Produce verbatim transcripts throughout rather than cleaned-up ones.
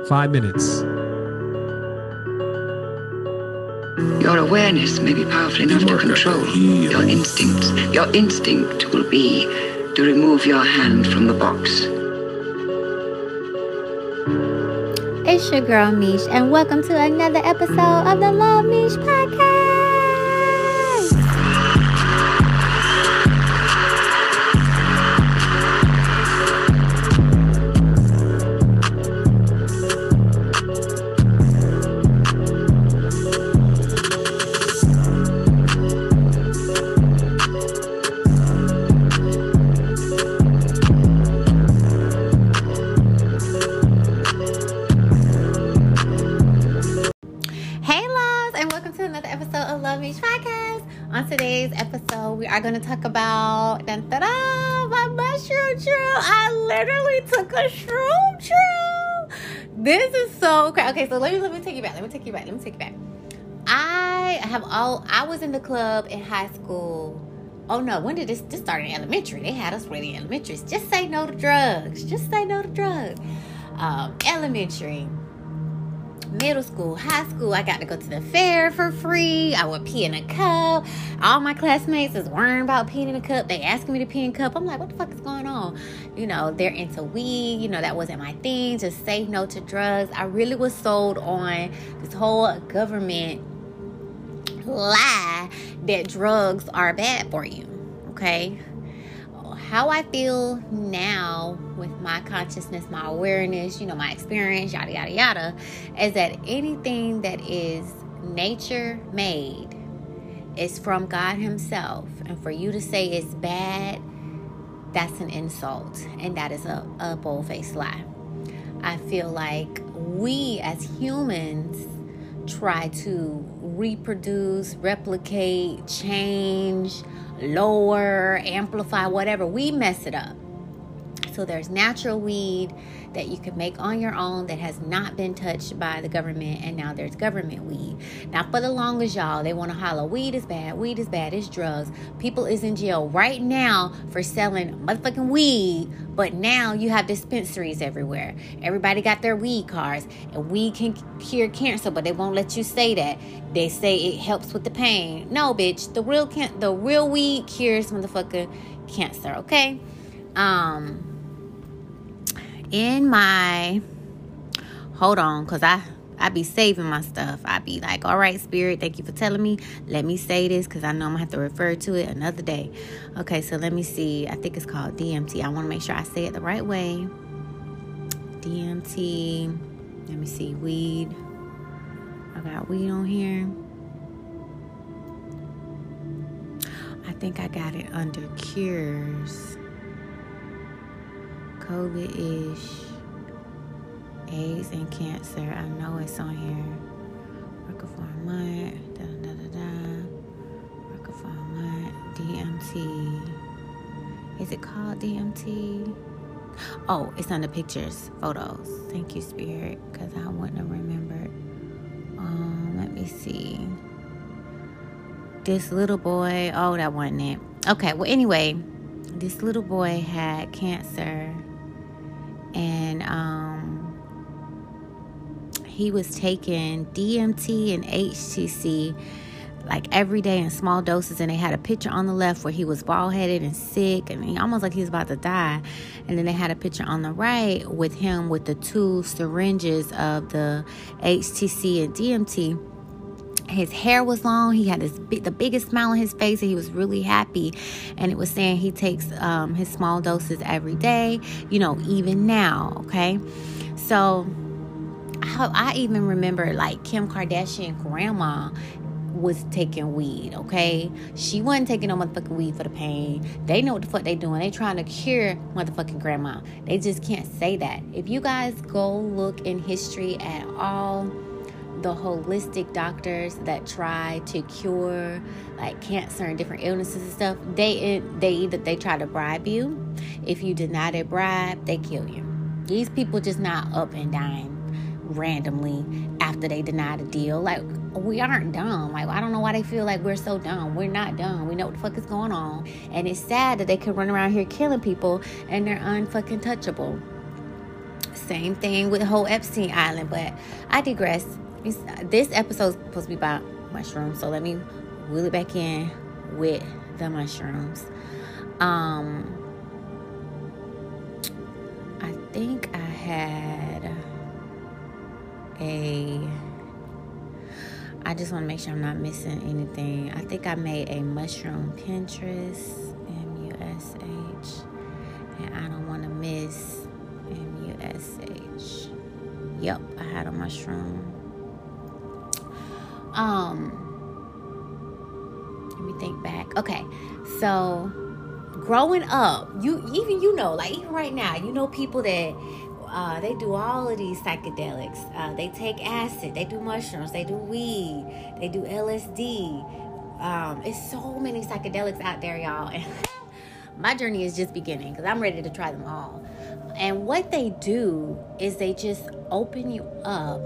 Five minutes. Your awareness may be powerful enough to control your instincts. Your instinct will be to remove your hand from the box. It's your girl Mish, and welcome to another episode of the Love Mish Podcast. On today's episode, we are going to talk about dun, dun, dun, my mushroom trip. I literally took a shroom trip. This is so crazy. Okay, so let me let me take you back. Let me take you back. Let me take you back. I have all. I was in the club in high school. Oh no, when did this? This started in elementary. They had us ready in elementary. Just say no to drugs. Just say no to drugs. Um, elementary. Middle school, high school, I got to go to the fair for free. I would pee in a cup. All my classmates is worrying about peeing in a cup. They asking me to pee in a cup. I'm like, what the fuck is going on? You know, they're into weed. You know, that wasn't my thing. Just say no to drugs. I really was sold on this whole government lie that drugs are bad for you. Okay? How I feel now with my consciousness, my awareness, you know, my experience, yada, yada, yada, is that anything that is nature made is from God himself. And for you to say it's bad, that's an insult. And that is a, a bold-faced lie. I feel like we as humans try to reproduce, replicate, change, lower, amplify, whatever. We mess it up. So there's natural weed that you can make on your own that has not been touched by the government, and now there's government weed. Now for the longest, y'all, they want to holler, weed is bad, weed is bad, it's drugs. People is in jail right now for selling motherfucking weed, but now you have dispensaries everywhere. Everybody got their weed cards, and weed can cure cancer, but they won't let you say that. They say it helps with the pain. No, bitch, the real can- the real weed cures motherfucking cancer, okay? Um... In my, hold on, because I, I be saving my stuff. I be like, all right, Spirit, thank you for telling me. Let me say this because I know I'm going to have to refer to it another day. Okay, so let me see. I think it's called D M T. I want to make sure I say it the right way. D M T. Let me see. Weed. I got weed on here. I think I got it under cures. COVID-ish, AIDS and cancer. I know it's on here. Work for a month. Da da da da. Work for a month. D M T. Is it called D M T? Oh, it's under pictures, photos. Thank you, Spirit, because I wouldn't have remembered. Um, let me see. This little boy. Oh, that wasn't it. Okay. Well, anyway, this little boy had cancer. And um, he was taking D M T and H T C like every day in small doses. And they had a picture on the left where he was bald-headed and sick. And he almost like he was about to die. And then they had a picture on the right with him with the two syringes of the H T C and D M T. His hair was long. He had this big, the biggest smile on his face, and he was really happy. And it was saying he takes um, his small doses every day, you know, even now, okay? So I, I even remember, like, Kim Kardashian grandma was taking weed, okay? She wasn't taking no motherfucking weed for the pain. They know what the fuck they doing. They trying to cure motherfucking grandma. They just can't say that. If you guys go look in history at all the holistic doctors that try to cure like cancer and different illnesses and stuff, they they either they try to bribe you. If you deny their bribe, they kill you. These people just not up and dying randomly after they deny the deal. Like, we aren't dumb. Like, I don't know why they feel like we're so dumb. We're not dumb. We know what the fuck is going on. And it's sad that they could run around here killing people and they're unfucking touchable. Same thing with the whole Epstein Island, but I digress. It's, this episode is supposed to be about mushrooms, so let me wheel it back in with the mushrooms. Um, I think I had a... I just want to make sure I'm not missing anything. I think I made a mushroom Pinterest, M U S H, and I don't want to miss M U S H. Yep, I had a mushroom. Um, let me think back. Okay, so growing up, you even you know, like even right now, you know people that uh, they do all of these psychedelics. Uh, they take acid, they do mushrooms, they do weed, they do L S D. Um, it's so many psychedelics out there, y'all. And my journey is just beginning because I'm ready to try them all. And what they do is they just open you up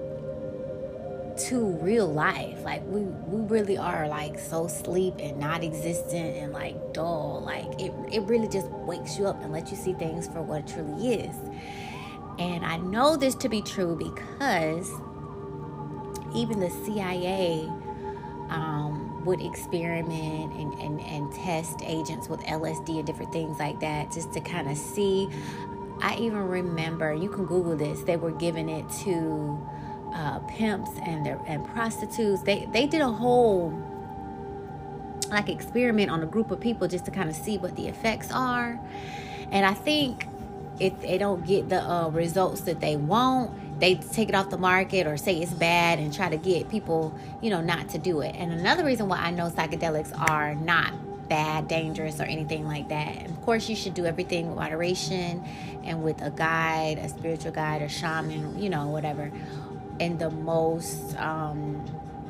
to real life. Like we we really are like so sleep and not existent and like dull. Like it, it really just wakes you up and lets you see things for what it truly is. And I know this to be true because even the C I A um, would experiment and, and, and test agents with L S D and different things like that just to kind of see. I even remember, you can Google this, they were giving it to uh, pimps and their, and prostitutes. They they did a whole like experiment on a group of people just to kind of see what the effects are. And I think if they don't get the uh, results that they want, they take it off the market or say it's bad and try to get people, you know, not to do it. And another reason why I know psychedelics are not bad, dangerous, or anything like that. And of course, you should do everything with moderation and with a guide, a spiritual guide, a shaman, you know, whatever, in the most um,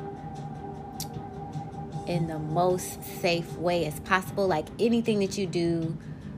in the most safe way as possible. Like anything that you do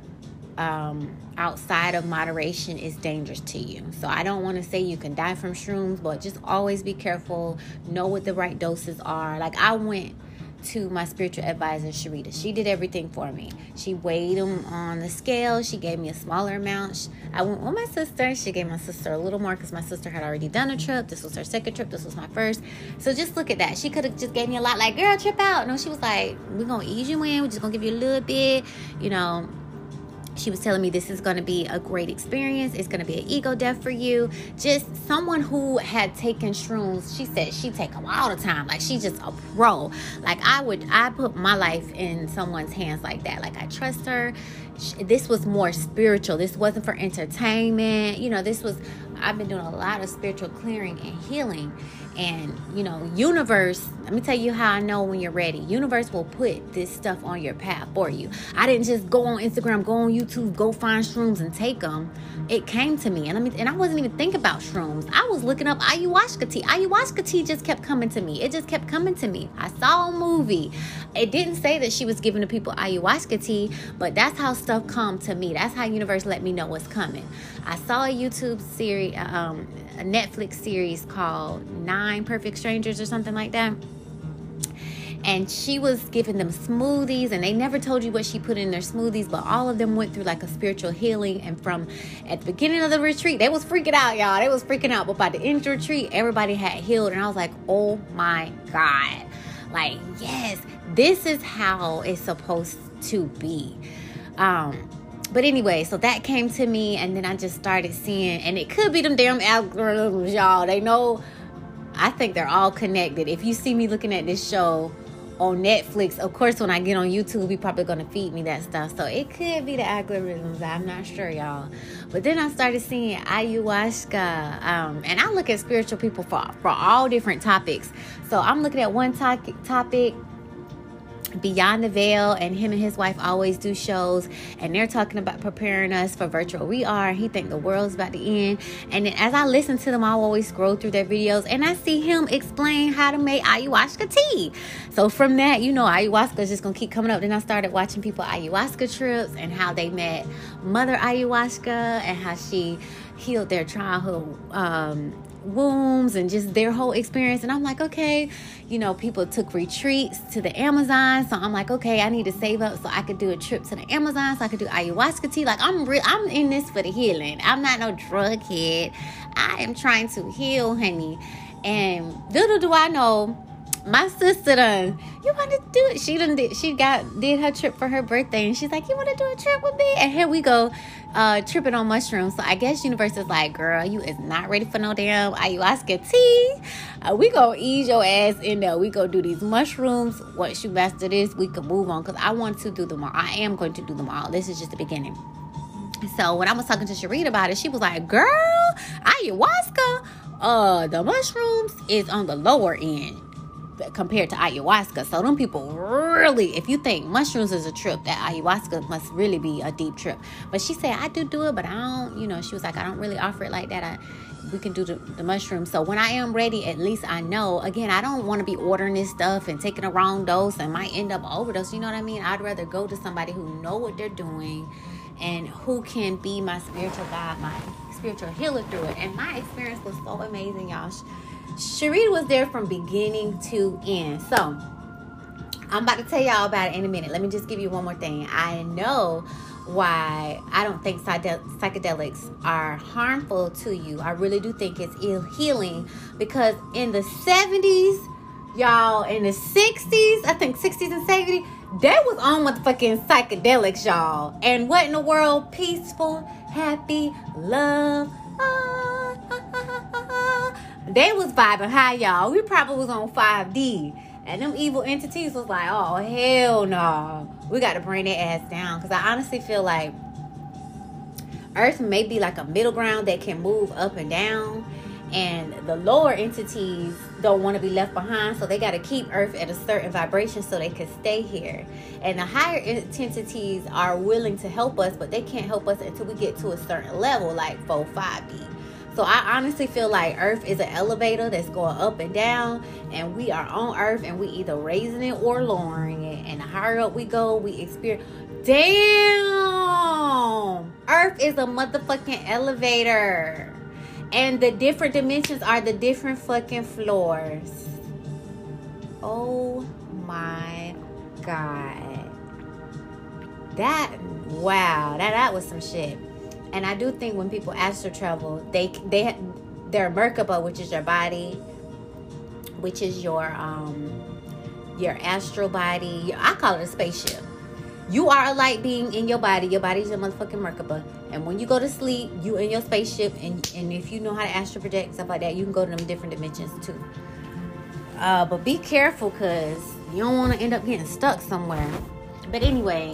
um, outside of moderation is dangerous to you. So I don't want to say you can die from shrooms, but just always be careful. Know what the right doses are. Like I went to my spiritual advisor, Sharita. She did everything for me. She weighed them on the scale. She gave me a smaller amount. I went with my sister. She gave my sister a little more because my sister had already done a trip. This was her second trip. This was my first. So just look at that. She could have just gave me a lot, like, girl, trip out. No, she was like, we're going to ease you in. We're just going to give you a little bit, you know. She was telling me this is going to be a great experience. It's going to be an ego death for you. Just someone who had taken shrooms. She said she take them all the time. Like she's just a pro. Like I would, I put my life in someone's hands like that. Like I trust her. This was more spiritual. This wasn't for entertainment. You know, this was, I've been doing a lot of spiritual clearing and healing. And, you know, universe, let me tell you how I know when you're ready. Universe will put this stuff on your path for you. I didn't just go on Instagram, go on YouTube, go find shrooms and take them. It came to me. And I mean, and I wasn't even thinking about shrooms. I was looking up ayahuasca tea. Ayahuasca tea just kept coming to me. It just kept coming to me. I saw a movie. It didn't say that she was giving the people ayahuasca tea, but that's how stuff come to me. That's how universe let me know what's coming. I saw a YouTube series, um, a Netflix series called Nine Perfect Strangers or something like that. And she was giving them smoothies, and they never told you what she put in their smoothies, but all of them went through like a spiritual healing. And from at the beginning of the retreat, they was freaking out, y'all. They was freaking out. But by the end of the retreat, everybody had healed. And I was like, oh my God. Like, yes, this is how it's supposed to be. Um, But anyway, so that came to me, and then I just started seeing, and it could be them damn algorithms, y'all. They know, I think they're all connected. If you see me looking at this show on Netflix, of course, when I get on YouTube, you're probably going to feed me that stuff. So it could be the algorithms. I'm not sure, y'all. But then I started seeing ayahuasca, um, and I look at spiritual people for, for all different topics. So I'm looking at one topic, topic. Beyond the Veil, and him and his wife always do shows, and they're talking about preparing us for virtual we are. He think the world's about to end, and then as I listen to them, I always scroll through their videos, and I see him explain how to make ayahuasca tea. So from that, you know, ayahuasca is just gonna keep coming up. Then I started watching people ayahuasca trips and how they met Mother Ayahuasca and how she healed their childhood um, wounds and just their whole experience. And I'm like, okay, you know, people took retreats to the Amazon. So I'm like, okay, I need to save up so I could do a trip to the Amazon, so I could do ayahuasca tea. Like, I'm re- I'm in this for the healing. I'm not no drug head. I am trying to heal, honey. And little do I know, my sister done, you want to do it? She done did, she got, did her trip for her birthday. And she's like, you want to do a trip with me? And here we go, uh, tripping on mushrooms. So I guess universe is like, girl, you is not ready for no damn ayahuasca tea. Uh, we gonna ease your ass in there. We go do these mushrooms. Once you master this, we can move on. Because I want to do them all. I am going to do them all. This is just the beginning. So when I was talking to Sharita about it, she was like, girl, ayahuasca, uh, the mushrooms is on the lower end compared to ayahuasca. So them people really, if you think mushrooms is a trip, that ayahuasca must really be a deep trip. But she said, I do do it, but I don't, you know, she was like, I don't really offer it like that. I we can do the, the mushrooms. So when I am ready, at least I know. Again, I don't want to be ordering this stuff and taking a wrong dose and might end up overdose. You know what I mean? I'd rather go to somebody who know what they're doing and who can be my spiritual guide, my spiritual healer through it. And my experience was so amazing, y'all. Sharita was there from beginning to end. So I'm about to tell y'all about it in a minute. Let me just give you one more thing. I know why I don't think psychedelics are harmful to you. I really do think it's ill healing, because in the seventies, y'all, in the sixties, I think sixties and seventies, they was on motherfucking psychedelics, y'all. And what in the world? Peaceful, happy, love. Ah, ah, ah, ah, ah. They was vibing high, y'all. We probably was on five D. And them evil entities was like, oh, hell no. We got to bring their ass down. Because I honestly feel like Earth may be like a middle ground that can move up and down. And the lower entities don't want to be left behind. So they got to keep Earth at a certain vibration so they can stay here. And the higher entities are willing to help us, but they can't help us until we get to a certain level, like four, five D. So I honestly feel like Earth is an elevator that's going up and down, and we are on Earth, and we either raising it or lowering it. And the higher up we go, we experience. Damn! Earth is a motherfucking elevator. And the different dimensions are the different fucking floors. Oh my God. That, wow, that, that was some shit. And I do think when people astral travel, they they their Merkaba, which is your body, which is your um your astral body. I call it a spaceship. You are a light being in your body. Your body is your motherfucking Merkaba. And when you go to sleep, you in your spaceship. And and if you know how to astral project, stuff like that, you can go to them different dimensions too. Uh, but be careful, because you don't want to end up getting stuck somewhere. But anyways.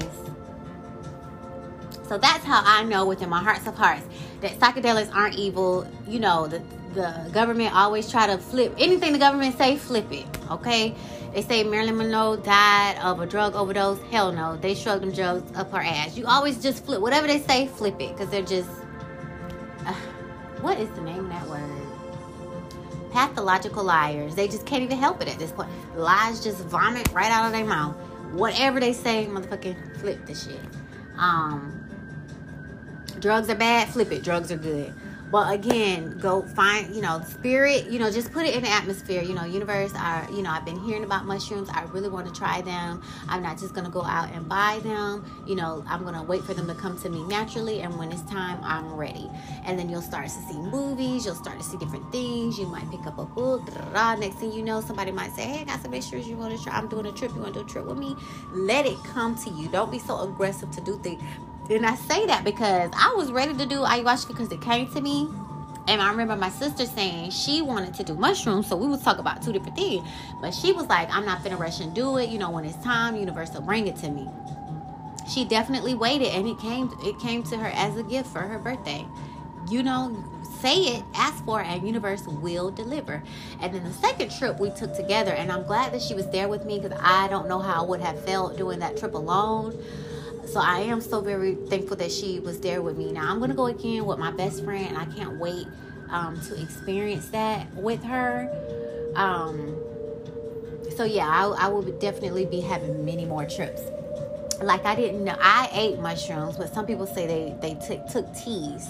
So that's how I know within my hearts of hearts that psychedelics aren't evil. You know, the, the government always try to flip. Anything the government say, flip it. Okay? They say Marilyn Monroe died of a drug overdose. Hell no. They shoved them drugs up her ass. You always just flip. Whatever they say, flip it. Because they're just... Uh, what is the name of that word? Pathological liars. They just can't even help it at this point. Lies just vomit right out of their mouth. Whatever they say, motherfucking flip the shit. Um... Drugs are bad, flip it. Drugs are good. But again, go find, you know, spirit, you know, just put it in the atmosphere. You know, universe, I, you know, I've been hearing about mushrooms. I really want to try them. I'm not just going to go out and buy them. You know, I'm going to wait for them to come to me naturally. And when it's time, I'm ready. And then you'll start to see movies. You'll start to see different things. You might pick up a book. Da, da, da. Next thing you know, somebody might say, hey, I got some extras you want to try. I'm doing a trip. You want to do a trip with me? Let it come to you. Don't be so aggressive to do things. And I say that because I was ready to do ayahuasca because it came to me. And I remember my sister saying she wanted to do mushrooms. So we was talking about two different things. But she was like, I'm not finna rush and do it. You know, when it's time, universe will bring it to me. She definitely waited. And it came, it came to her as a gift for her birthday. You know, say it, ask for it, and universe will deliver. And then the second trip we took together. And I'm glad that she was there with me because I don't know how I would have felt doing that trip alone. So I am so very thankful that she was there with me. Now I'm going to go again with my best friend. And I can't wait um, to experience that with her. Um, so yeah, I, I will definitely be having many more trips. Like I didn't know. I ate mushrooms, but some people say they, they took, took teas.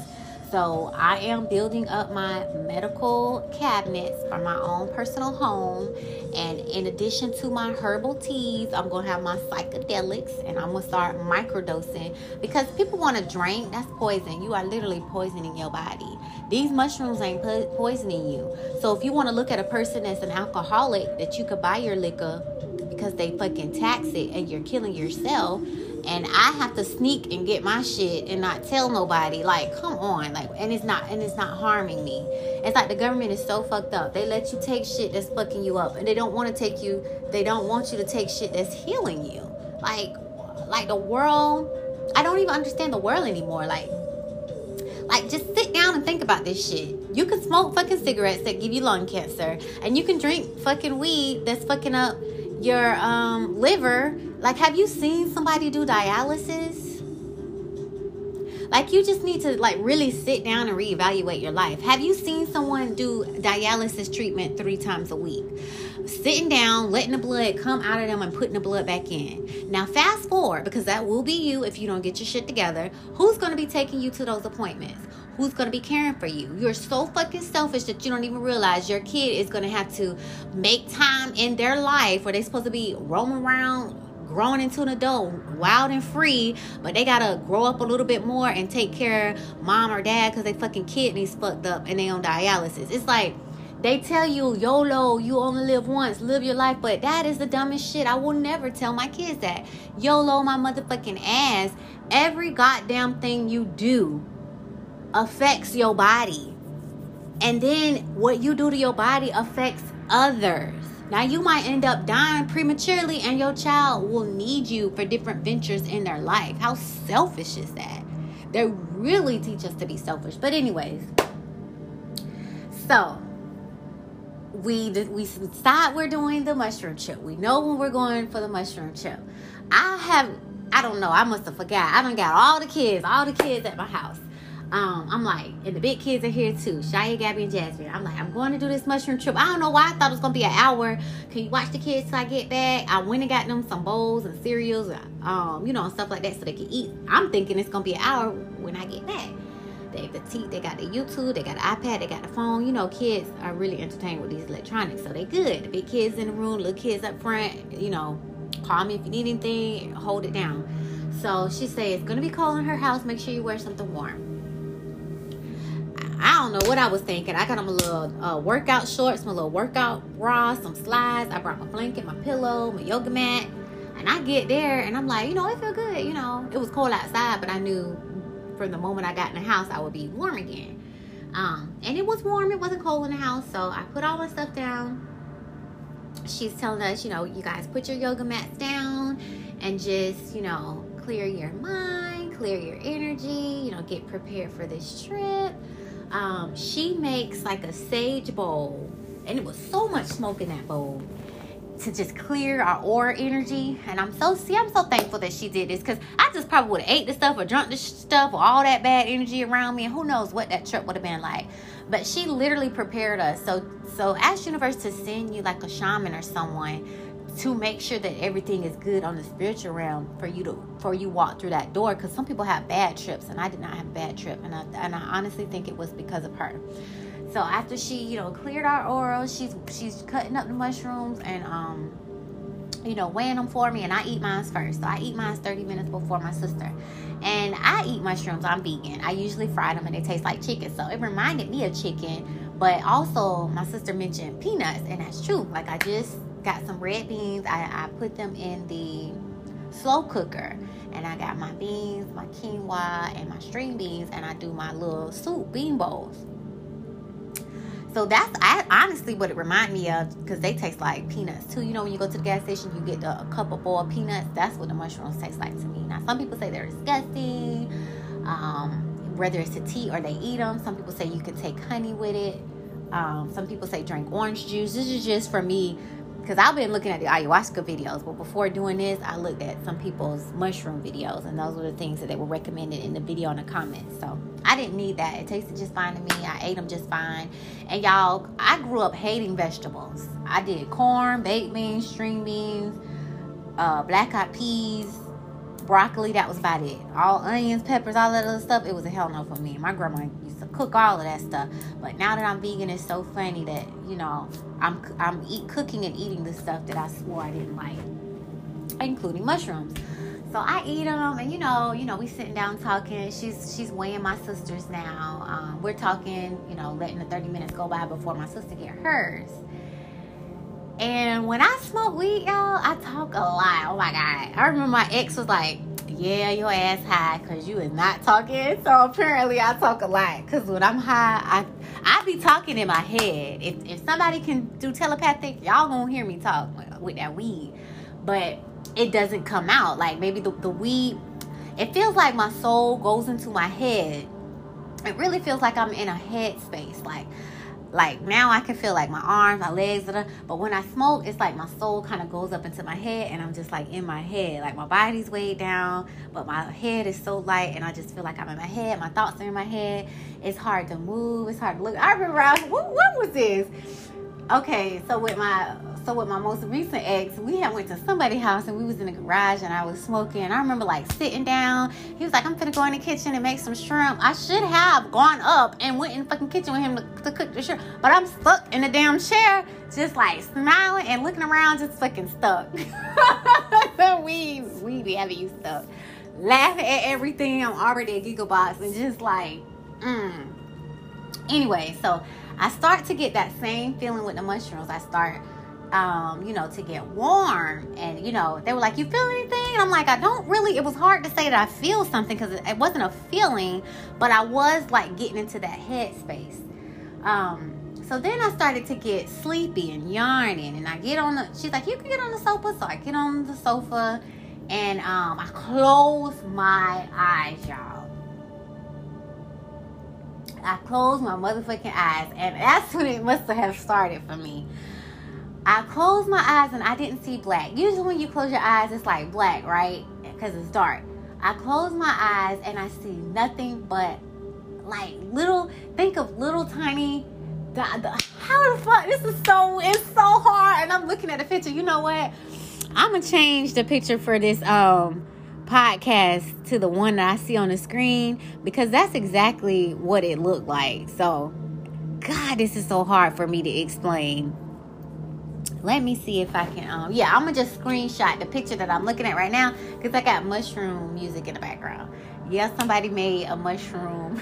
So I am building up my medical cabinets for my own personal home. And in addition to my herbal teas, I'm going to have my psychedelics, and I'm going to start microdosing, because people want to drink. That's poison. You are literally poisoning your body. These mushrooms ain't po- poisoning you. So if you want to look at a person that's an alcoholic, that you could buy your liquor because they fucking tax it and you're killing yourself, and I have to sneak and get my shit and not tell nobody, like, come on, like, and it's not, and it's not harming me. It's like the government is so fucked up. They let you take shit that's fucking you up, and they don't want to take you, they don't want you to take shit that's healing you. Like, like the world, I don't even understand the world anymore. Like, like just sit down and think about this shit. You can smoke fucking cigarettes that give you lung cancer, and you can drink fucking weed that's fucking up your um liver. Like, have you seen somebody do dialysis? Like, you just need to, like, really sit down and reevaluate your life. Have you seen someone do dialysis treatment three times a week? Sitting down, letting the blood come out of them and putting the blood back in. Now, fast forward, because that will be you if you don't get your shit together. Who's going to be taking you to those appointments? Who's going to be caring for you? You're so fucking selfish that you don't even realize your kid is going to have to make time in their life where they're supposed to be roaming around, growing into an adult, wild and free, but they gotta grow up a little bit more and take care of mom or dad because they fucking kidneys fucked up and they on dialysis. It's like, they tell you, YOLO, you only live once, live your life, but that is the dumbest shit. I will never tell my kids that. YOLO my motherfucking ass. Every goddamn thing you do affects your body, and then what you do to your body affects others. Now, you might end up dying prematurely, and your child will need you for different ventures in their life. How selfish is that? They really teach us to be selfish. But anyways, so we we decide we're doing the mushroom trip. We know when we're going for the mushroom trip. I have, I don't know, I must have forgot. I done got all the kids, all the kids at my house. Um, I'm like, and the big kids are here too. Shia, Gabby, and Jasmine. I'm like, I'm going to do this mushroom trip. I don't know why I thought it was going to be an hour. Can you watch the kids till I get back? I went and got them some bowls and cereals, um, you know, and stuff like that so they can eat. I'm thinking it's going to be an hour when I get back. They have the T, they got the YouTube, they got the iPad, they got the phone. You know, kids are really entertained with these electronics, so they good. The big kids in the room, little kids up front, you know, call me if you need anything, hold it down. So she said, it's going to be cold in her house. Make sure you wear something warm. I don't know what I was thinking. I got on my little uh, workout shorts, my little workout bra, some slides. I brought my blanket, my pillow, my yoga mat. And I get there and I'm like, you know, it feel good. You know, it was cold outside, but I knew from the moment I got in the house, I would be warm again. Um, and it was warm. It wasn't cold in the house. So I put all my stuff down. She's telling us, you know, you guys put your yoga mats down and just, you know, clear your mind, clear your energy, you know, get prepared for this trip. Um, she makes like a sage bowl, and it was so much smoke in that bowl to just clear our aura energy. And I'm so see I'm so thankful that she did this, because I just probably would have ate the stuff or drunk the stuff or all that bad energy around me, and who knows what that trip would have been like. But she literally prepared us. So so ask universe to send you like a shaman or someone to make sure that everything is good on the spiritual realm for you to for you walk through that door, because some people have bad trips, and I did not have a bad trip, and I and I honestly think it was because of her. So after she, you know, cleared our aura, she's she's cutting up the mushrooms and um you know, weighing them for me, and I eat mine first. So I eat mine thirty minutes before my sister. And I eat mushrooms. I'm vegan. I usually fry them and they taste like chicken. So it reminded me of chicken, but also my sister mentioned peanuts, and that's true. Like, I just got some red beans. I, I put them in the slow cooker, and I got my beans, my quinoa, and my string beans, and I do my little soup bean bowls. So that's I, honestly what it reminded me of, because they taste like peanuts too. You know, when you go to the gas station, you get the, a cup of boiled peanuts. That's what the mushrooms taste like to me. Now, some people say they're disgusting, um, whether it's a tea or they eat them. Some people say you can take honey with it. Um, some people say drink orange juice. This is just for me, because I've been looking at the ayahuasca videos, but before doing this, I looked at some people's mushroom videos, and those were the things that they were recommended in the video in the comments. So I didn't need that. It tasted just fine to me. I ate them just fine. And y'all, I grew up hating vegetables. I did corn, baked beans, string beans, uh, black eyed peas, broccoli, that was about it. All onions, peppers, all that other stuff, it was a hell no for me. My grandma used to cook all of that stuff. But now that I'm vegan, it's so funny that, you know, I'm I'm eat, cooking and eating the stuff that I swore I didn't like, including mushrooms. So I eat them, and you know, you know, we sitting down talking. She's she's weighing my sisters now. Um, we're talking, you know, letting the thirty minutes go by before my sister get hers. And when I smoke weed, y'all, I talk a lot. Oh my God. I remember my ex was like, yeah, your ass high because you is not talking. So apparently I talk a lot because when I'm high, I I be talking in my head. If, if somebody can do telepathic, y'all gonna hear me talk with that weed. But it doesn't come out. Like maybe the, the weed, it feels like my soul goes into my head. It really feels like I'm in a head space. Like, Like now I can feel like my arms, my legs, but when I smoke, it's like my soul kind of goes up into my head and I'm just like in my head. Like my body's weighed down, but my head is so light and I just feel like I'm in my head. My thoughts are in my head. It's hard to move. It's hard to look. I remember, I was, what, what was this? Okay, so with my so with my most recent ex, we had went to somebody's house and we was in the garage and I was smoking. And I remember like sitting down. He was like, I'm finna go in the kitchen and make some shrimp. I should have gone up and went in the fucking kitchen with him to, to cook the shrimp. But I'm stuck in the damn chair, just like smiling and looking around, just fucking stuck. we, we be having you stuck. Laughing at everything. I'm already a gigglebox and just like, mm. Anyway, so I start to get that same feeling with the mushrooms. I start, um, you know, to get warm. And, you know, they were like, you feel anything? And I'm like, I don't really. It was hard to say that I feel something because it, it wasn't a feeling. But I was, like, getting into that headspace. Um, so then I started to get sleepy and yarning. And I get on the, she's like, you can get on the sofa. So I get on the sofa. And um, I close my eyes, y'all. I closed my motherfucking eyes, and that's when it must have started for me. I closed my eyes, and I didn't see black. Usually when you close your eyes, it's like black, right? Because it's dark. I closed my eyes, and I see nothing but, like, little, think of little tiny, the, the, how the fuck, this is so, it's so hard, and I'm looking at the picture. You know what? I'm going to change the picture for this, um, podcast to the one that I see on the screen because that's exactly what it looked like. So, God, this is so hard for me to explain. Let me see if I can, um, yeah, I'm going to just screenshot the picture that I'm looking at right now because I got mushroom music in the background. Yeah, somebody made a mushroom,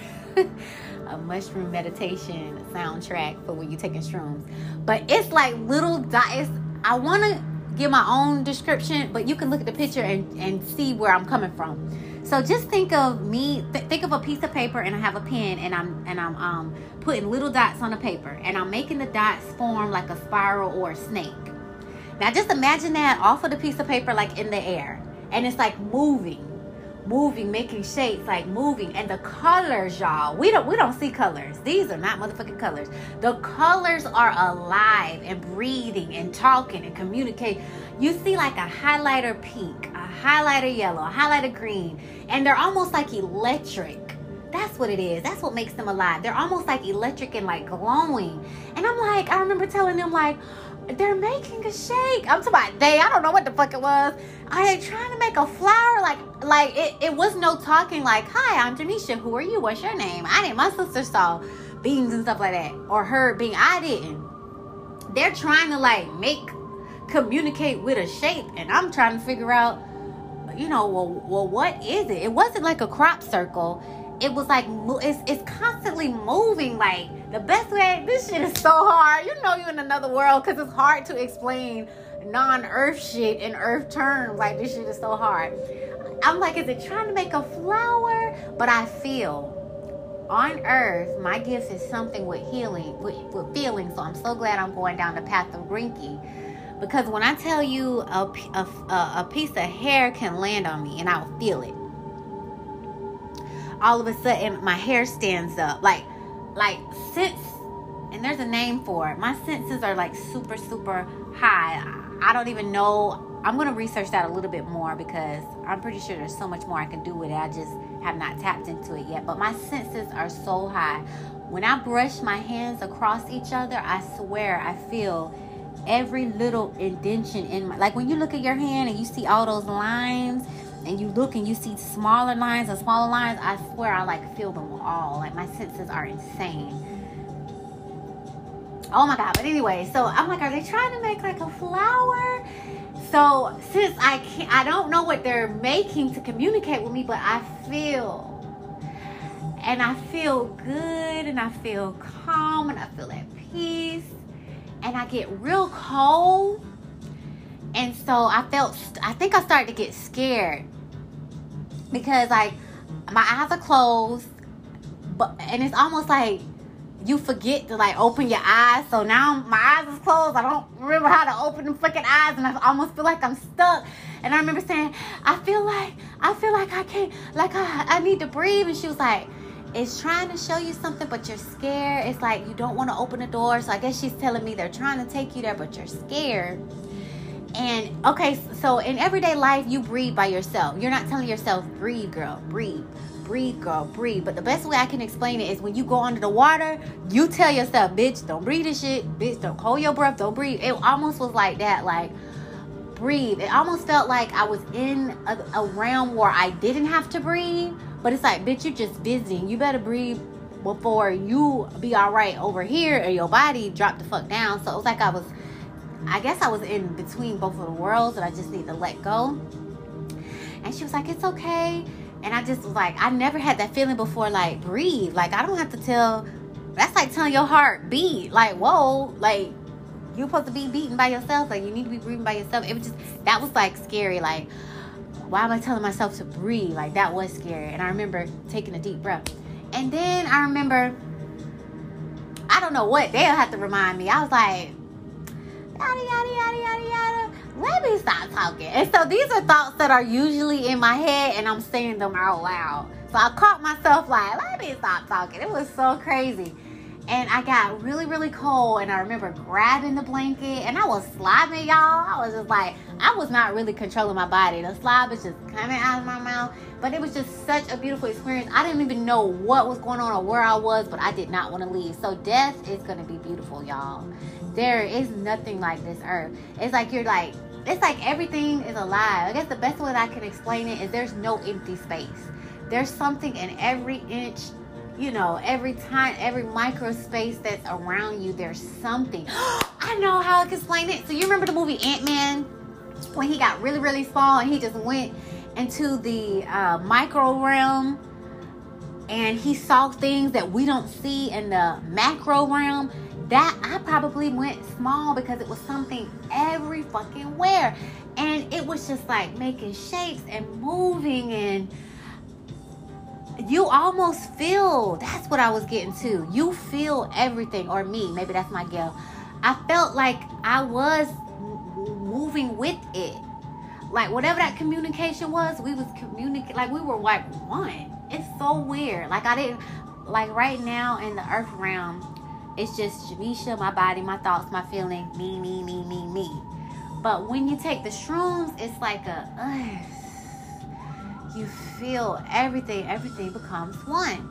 a mushroom meditation soundtrack for when you're taking shrooms. But it's like little dots. I want to give my own description, but you can look at the picture and, and see where I'm coming from. So just think of me, th- think of a piece of paper and I have a pen and I'm and I'm um putting little dots on the paper and I'm making the dots form like a spiral or a snake. Now just imagine that off of the piece of paper like in the air and it's like moving, moving, making shapes, like moving. And the colors, y'all, we don't we don't see colors. These are not motherfucking colors. The colors are alive and breathing and talking and communicating. You see like a highlighter pink, a highlighter yellow, a highlighter green, and they're almost like electric. That's what it is. That's what makes them alive. They're almost like electric and like glowing. And I'm like, I remember telling them like, they're making a shake. I'm talking about they, I don't know what the fuck it was. Are they trying to make a flower? Like, like it, it was no talking like, hi, I'm Janisha. Who are you? What's your name? I didn't. My sister saw beans and stuff like that. Or heard being. I didn't. They're trying to like make, communicate with a shape. And I'm trying to figure out, you know, well, well what is it? It wasn't like a crop circle. It was like, it's, it's constantly moving. Like, the best way, this shit is so hard. You know you're in another world because it's hard to explain non-earth shit in earth terms. Like, this shit is so hard. I'm like, is it trying to make a flower? But I feel on earth, my gift is something with healing, with, with feeling. So I'm so glad I'm going down the path of Grinky. Because when I tell you a, a, a piece of hair can land on me and I'll feel it. All of a sudden, my hair stands up. Like, like sense, and there's a name for it. My senses are like super, super high. I don't even know. I'm going to research that a little bit more because I'm pretty sure there's so much more I can do with it. I just have not tapped into it yet. But my senses are so high. When I brush my hands across each other, I swear I feel every little indention in my, like when you look at your hand and you see all those lines and you look and you see smaller lines and smaller lines, I swear I like feel them all. Like my senses are insane. Oh my God. But anyway, so I'm like, are they trying to make like a flower? So since I can't, I don't know what they're making to communicate with me, but I feel, and I feel good, and I feel calm, and I feel at peace, and I get real cold. And so I felt, I think I started to get scared because like my eyes are closed, but, and it's almost like you forget to like open your eyes. So now my eyes is closed. I don't remember how to open them fucking eyes, and I almost feel like I'm stuck. And I remember saying, I feel like, I feel like I can't, like I, I need to breathe. And she was like, it's trying to show you something, but you're scared. It's like you don't want to open the door. So I guess she's telling me they're trying to take you there, but you're scared. And okay, so in everyday life, you breathe by yourself. You're not telling yourself, breathe, girl, breathe. Breathe, girl, breathe. But the best way I can explain it is when you go under the water, you tell yourself, bitch, don't breathe this shit. Bitch, don't hold your breath. Don't breathe. It almost was like that, like, breathe. It almost felt like I was in a, a realm where I didn't have to breathe. But it's like, bitch, you're just visiting. You better breathe before you be all right over here or your body drop the fuck down. So it was like I was, I guess I was in between both of the worlds and I just need to let go. And she was like, it's okay. And I just was like, I never had that feeling before, like, breathe. Like, I don't have to tell, that's like telling your heart, beat. Like, whoa, like, you're supposed to be beating by yourself. Like, you need to be breathing by yourself. It was just, that was, like, scary. Like, why am I telling myself to breathe? Like, that was scary. And I remember taking a deep breath. And then I remember, I don't know what, they'll have to remind me. I was like, yada, yada, yada, yada, yada. Let me stop talking. And so these are thoughts that are usually in my head and I'm saying them out loud. So I caught myself like, let me stop talking. It was so crazy. And I got really, really cold. And I remember grabbing the blanket and I was slobbing, y'all. I was just like, I was not really controlling my body. The slob is just coming out of my mouth. But it was just such a beautiful experience. I didn't even know what was going on or where I was, but I did not want to leave. So death is going to be beautiful, y'all. There is nothing like this earth. It's like you're like, it's like everything is alive. I guess the best way that I can explain it is there's no empty space. There's something in every inch, you know, every time, every micro space that's around you, there's something. I know how I can explain it. So you remember the movie Ant-Man? When he got really, really small and he just went into the uh, micro realm and he saw things that we don't see in the macro realm. That I probably went small because it was something every fucking where. And it was just like making shapes and moving, and you almost feel, that's what I was getting to. You feel everything, or me, maybe that's my gift. I felt like I was moving with it. Like whatever that communication was, we was communicating, like we were like one. It's so weird. Like I didn't, like right now in the earth realm, it's just Janisha, my body, my thoughts, my feeling, me, me, me, me, me. But when you take the shrooms, it's like a, uh, you feel everything, everything becomes one.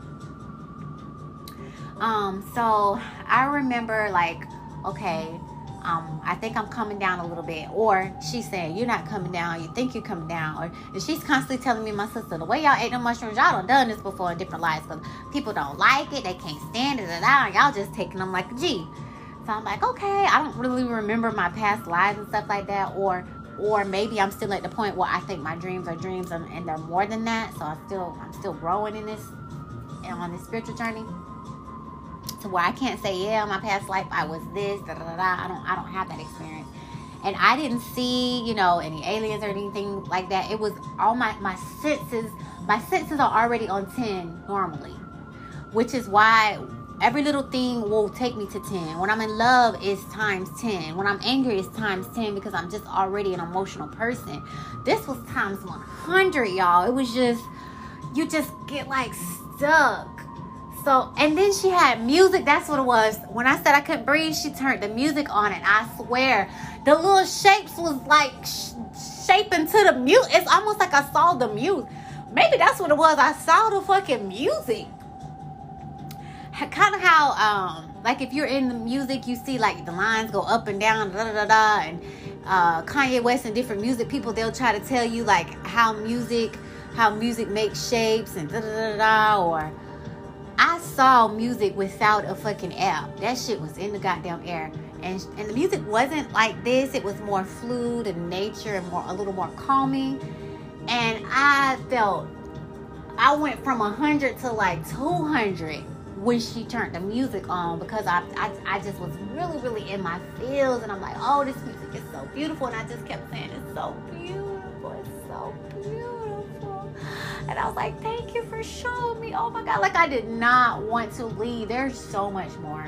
Um, so I remember like, okay, um, I think I'm coming down a little bit. Or she's saying, you're not coming down, you think you're coming down. Or and she's constantly telling me, my sister, the way y'all ate them mushrooms, y'all done done this before in different lives. Because people don't like it, they can't stand it, and y'all just taking them like a G. So I'm like, okay, I don't really remember my past lives and stuff like that. Or or maybe I'm still at the point where I think my dreams are dreams and, and they're more than that. So I still, I'm still growing in this, on this spiritual journey. To where I can't say, yeah, my past life I was this, da da da da. I don't, I don't have that experience, and I didn't see, you know, any aliens or anything like that. It was all my my senses. My senses are already on ten normally, which is why every little thing will take me to ten. When I'm in love, it's times ten. When I'm angry, it's times ten because I'm just already an emotional person. This was times one hundred, y'all. It was just, you just get like stuck. So, and then she had music. That's what it was. When I said I couldn't breathe, she turned the music on, and I swear, the little shapes was like sh- shaping to the music. It's almost like I saw the music. Maybe that's what it was. I saw the fucking music. Kind of how um, like if you're in the music, you see like the lines go up and down, da da da da, and uh, Kanye West and different music people, they'll try to tell you like how music, how music makes shapes and da da da da. Or I saw music without a fucking app. That shit was in the goddamn air, and and the music wasn't like this. It was more fluid and nature and more a little more calming, and I felt. I went from one hundred to like two hundred when she turned the music on, because I, I I just was really, really in my feels. And I'm like, oh, this music is so beautiful. And I just kept saying, it's so beautiful. It's so beautiful. And I was like, thank you for showing me. Oh, my God. Like, I did not want to leave. There's so much more.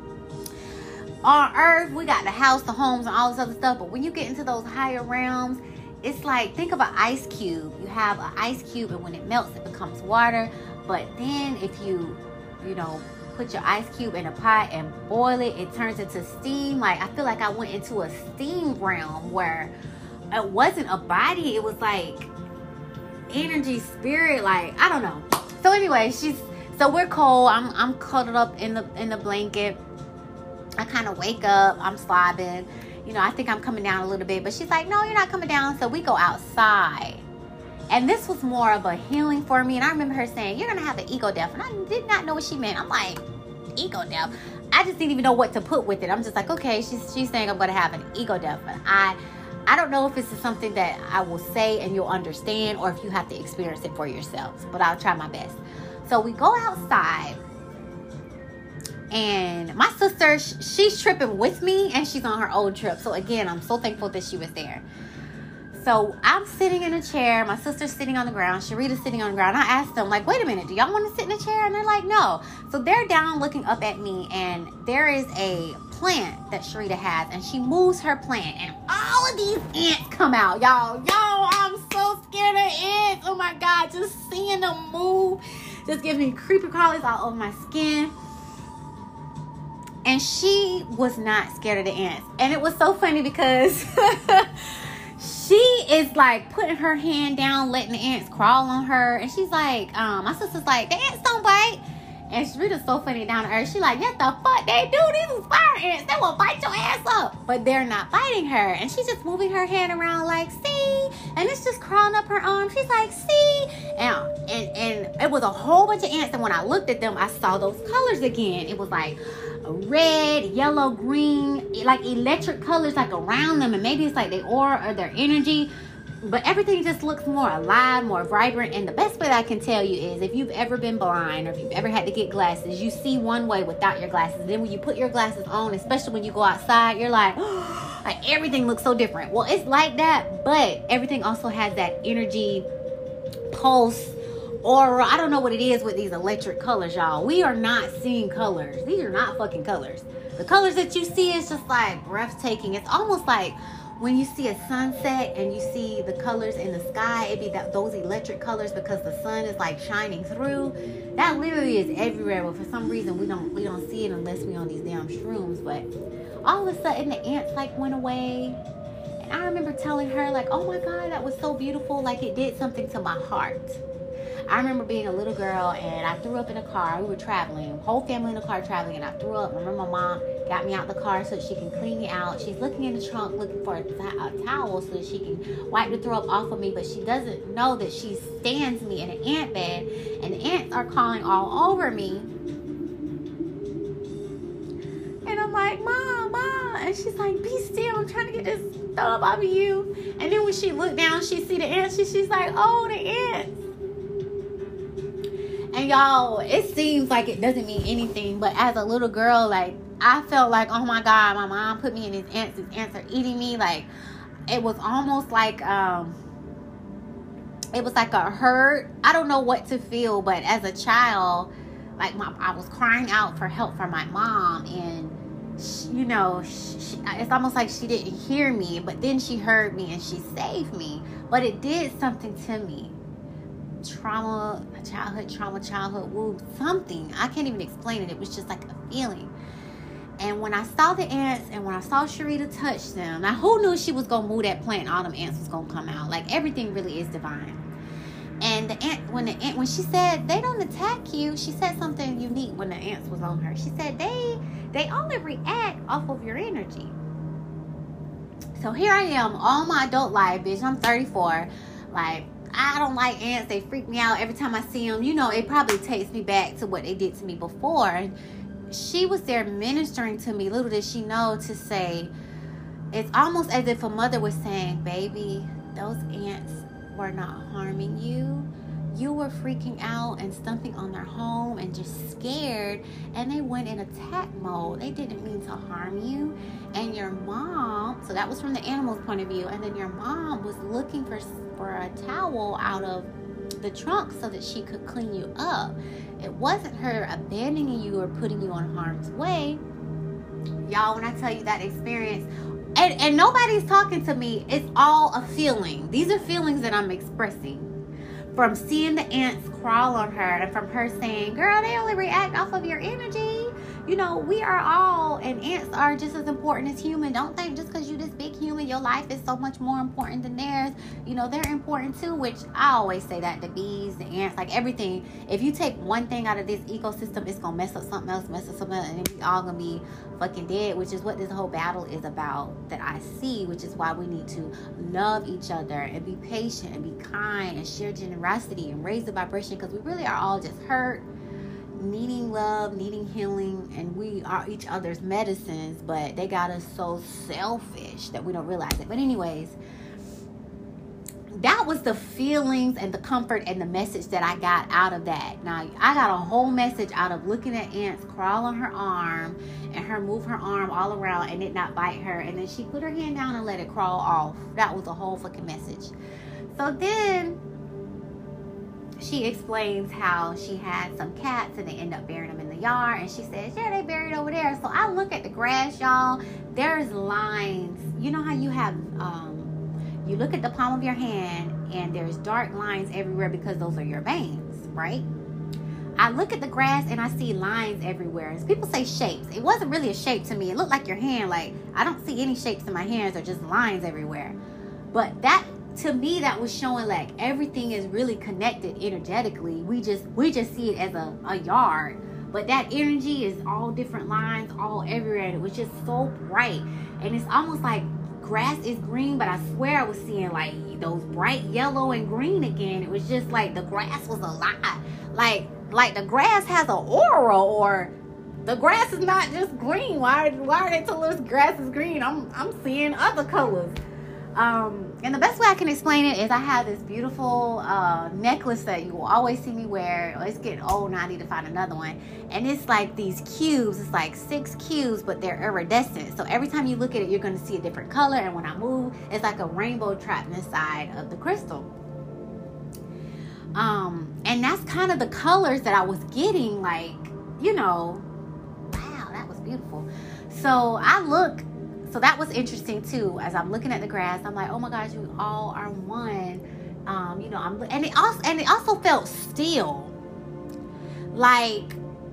On Earth, we got the house, the homes, and all this other stuff. But when you get into those higher realms, it's like, think of an ice cube. You have an ice cube, and when it melts, it becomes water. But then if you, you know, put your ice cube in a pot and boil it, it turns into steam. Like, I feel like I went into a steam realm where it wasn't a body. It was like energy, spirit. Like, I don't know. So anyway, she's, so we're cold. I'm, I'm cuddled up in the, in the blanket. I kind of wake up. I'm slobbing. You know, I think I'm coming down a little bit, but she's like, no, you're not coming down. So we go outside. And this was more of a healing for me. And I remember her saying, you're going to have an ego death. And I did not know what she meant. I'm like, ego death? I just didn't even know what to put with it. I'm just like, okay, she's she's saying I'm going to have an ego death. But I, I don't know if this is something that I will say and you'll understand, or if you have to experience it for yourselves. But I'll try my best. So we go outside. And my sister, she's tripping with me, and she's on her own trip. So again, I'm so thankful that she was there. So I'm sitting in a chair. My sister's sitting on the ground. Sharita's sitting on the ground. I asked them, like, wait a minute, do y'all want to sit in a chair? And they're like, no. So they're down looking up at me, and there is a plant that Sharita has, and she moves her plant, and all of these ants come out. Y'all, y'all, I'm so scared of ants. Oh my God, just seeing them move just gives me creepy crawlies all over my skin. And she was not scared of the ants. And it was so funny because she is like putting her hand down, letting the ants crawl on her. And she's like, um, my sister's like, the ants don't bite. And Sharita's so funny down to earth. She's like, yes, the fuck they do. These is fire ants. They will bite your ass up. But they're not biting her. And she's just moving her hand around like, see? And it's just crawling up her arm. She's like, see? And, and, and it was a whole bunch of ants. And when I looked at them, I saw those colors again. It was like red, yellow, green, like electric colors like around them. And maybe it's like their aura or their energy. But everything just looks more alive, more vibrant. And the best way that I can tell you is, if you've ever been blind or if you've ever had to get glasses, you see one way without your glasses. Then when you put your glasses on, especially when you go outside, you're like, oh, like everything looks so different. Well, it's like that, but everything also has that energy, pulse, aura. I don't know what it is with these electric colors, y'all. We are not seeing colors. These are not fucking colors. The colors that you see is just like breathtaking. It's almost like when you see a sunset and you see the colors in the sky, it'd be that those electric colors because the sun is like shining through. That literally is everywhere, but for some reason we don't we don't see it unless we on these damn shrooms. But all of a sudden the ants like went away, and I remember telling her like, oh my God, that was so beautiful. Like it did something to my heart. I remember being a little girl and I threw up in a car. We were traveling, whole family in the car traveling, and I threw up. I remember my mom got me out the car so that she can clean me out. She's looking in the trunk looking for a, t- a towel so that she can wipe the throw up off of me, but she doesn't know that she stands me in an ant bed, and the ants are crawling all over me. And I'm like, Mom, Mom. And she's like, be still. I'm trying to get this throw up off of you. And then when she looked down, she see the ants. She, she's like, oh, the ants. And y'all, it seems like it doesn't mean anything, but as a little girl, like, I felt like, oh my God, my mom put me in these ants. These ants are eating me. Like, it was almost like, um, it was like a hurt. I don't know what to feel, but as a child, like, my, I was crying out for help from my mom, and, she, you know, she, it's almost like she didn't hear me, but then she heard me and she saved me. But it did something to me. Trauma, childhood trauma, childhood wound, something. I can't even explain it. It was just like a feeling. And when I saw the ants and when I saw Sharita touch them, now who knew she was going to move that plant and all them ants was going to come out? Like, everything really is divine. And the ant, when the ant, when she said they don't attack you, she said something unique when the ants was on her. She said they They only react off of your energy. So here I am, all my adult life, bitch. I'm thirty-four. Like, I don't like ants. They freak me out every time I see them. You know, it probably takes me back to what they did to me before. She was there ministering to me. Little did she know to say, it's almost as if a mother was saying, baby, those ants were not harming you. You were freaking out and stomping on their home and just scared, and they went in attack mode. They didn't mean to harm you. And your mom, so that was from the animal's point of view, and then your mom was looking for, for a towel out of the trunk so that she could clean you up. It wasn't her abandoning you or putting you on harm's way. Y'all, when I tell you that experience, and, and nobody's talking to me, it's all a feeling. These are feelings that I'm expressing. From seeing the ants crawl on her, and from her saying, girl, they only react off of your energy. You know, we are all, and ants are just as important as human. Don't think just because you this big human, your life is so much more important than theirs. You know, they're important too, which I always say that, the bees, the ants, like everything. If you take one thing out of this ecosystem, it's going to mess up something else, mess up something else, and then we all going to be fucking dead, which is what this whole battle is about that I see, which is why we need to love each other and be patient and be kind and share generosity and raise the vibration, because we really are all just hurt, needing love, needing healing, and we are each other's medicines, but they got us so selfish that we don't realize it. But anyways, that was the feelings and the comfort and the message that I got out of that. Now, I got a whole message out of looking at ants crawl on her arm and her move her arm all around and it not bite her, and then she put her hand down and let it crawl off. That was the whole fucking message. So then she explains how she had some cats and they end up burying them in the yard, and she says, yeah, they buried over there. So I look at the grass, y'all. There's lines. You know how you have um you look at the palm of your hand and there's dark lines everywhere because those are your veins, right? I look at the grass and I see lines everywhere. As people say shapes, it wasn't really a shape to me. It looked like your hand. Like, I don't see any shapes in my hands, or just lines everywhere. But that, to me, that was showing like everything is really connected energetically. We just we just see it as a, a yard, but that energy is all different lines all everywhere, and it was just so bright. And it's almost like grass is green, but I swear I was seeing like those bright yellow and green again. It was just like the grass was alive, like like the grass has an aura, or the grass is not just green. Why why are they telling us grass is green? I'm I'm seeing other colors. Um, and the best way I can explain it is I have this beautiful uh, necklace that you will always see me wear. It's getting old now, I need to find another one. And it's like these cubes. It's like six cubes, but they're iridescent. So every time you look at it, you're going to see a different color. And when I move, it's like a rainbow trapped inside of the crystal. Um, and that's kind of the colors that I was getting, like, you know, wow, that was beautiful. So I look... So that was interesting too. As I'm looking at the grass, I'm like, oh my gosh, you all are one. Um, you know, I'm, and it also, and it also felt still. Like,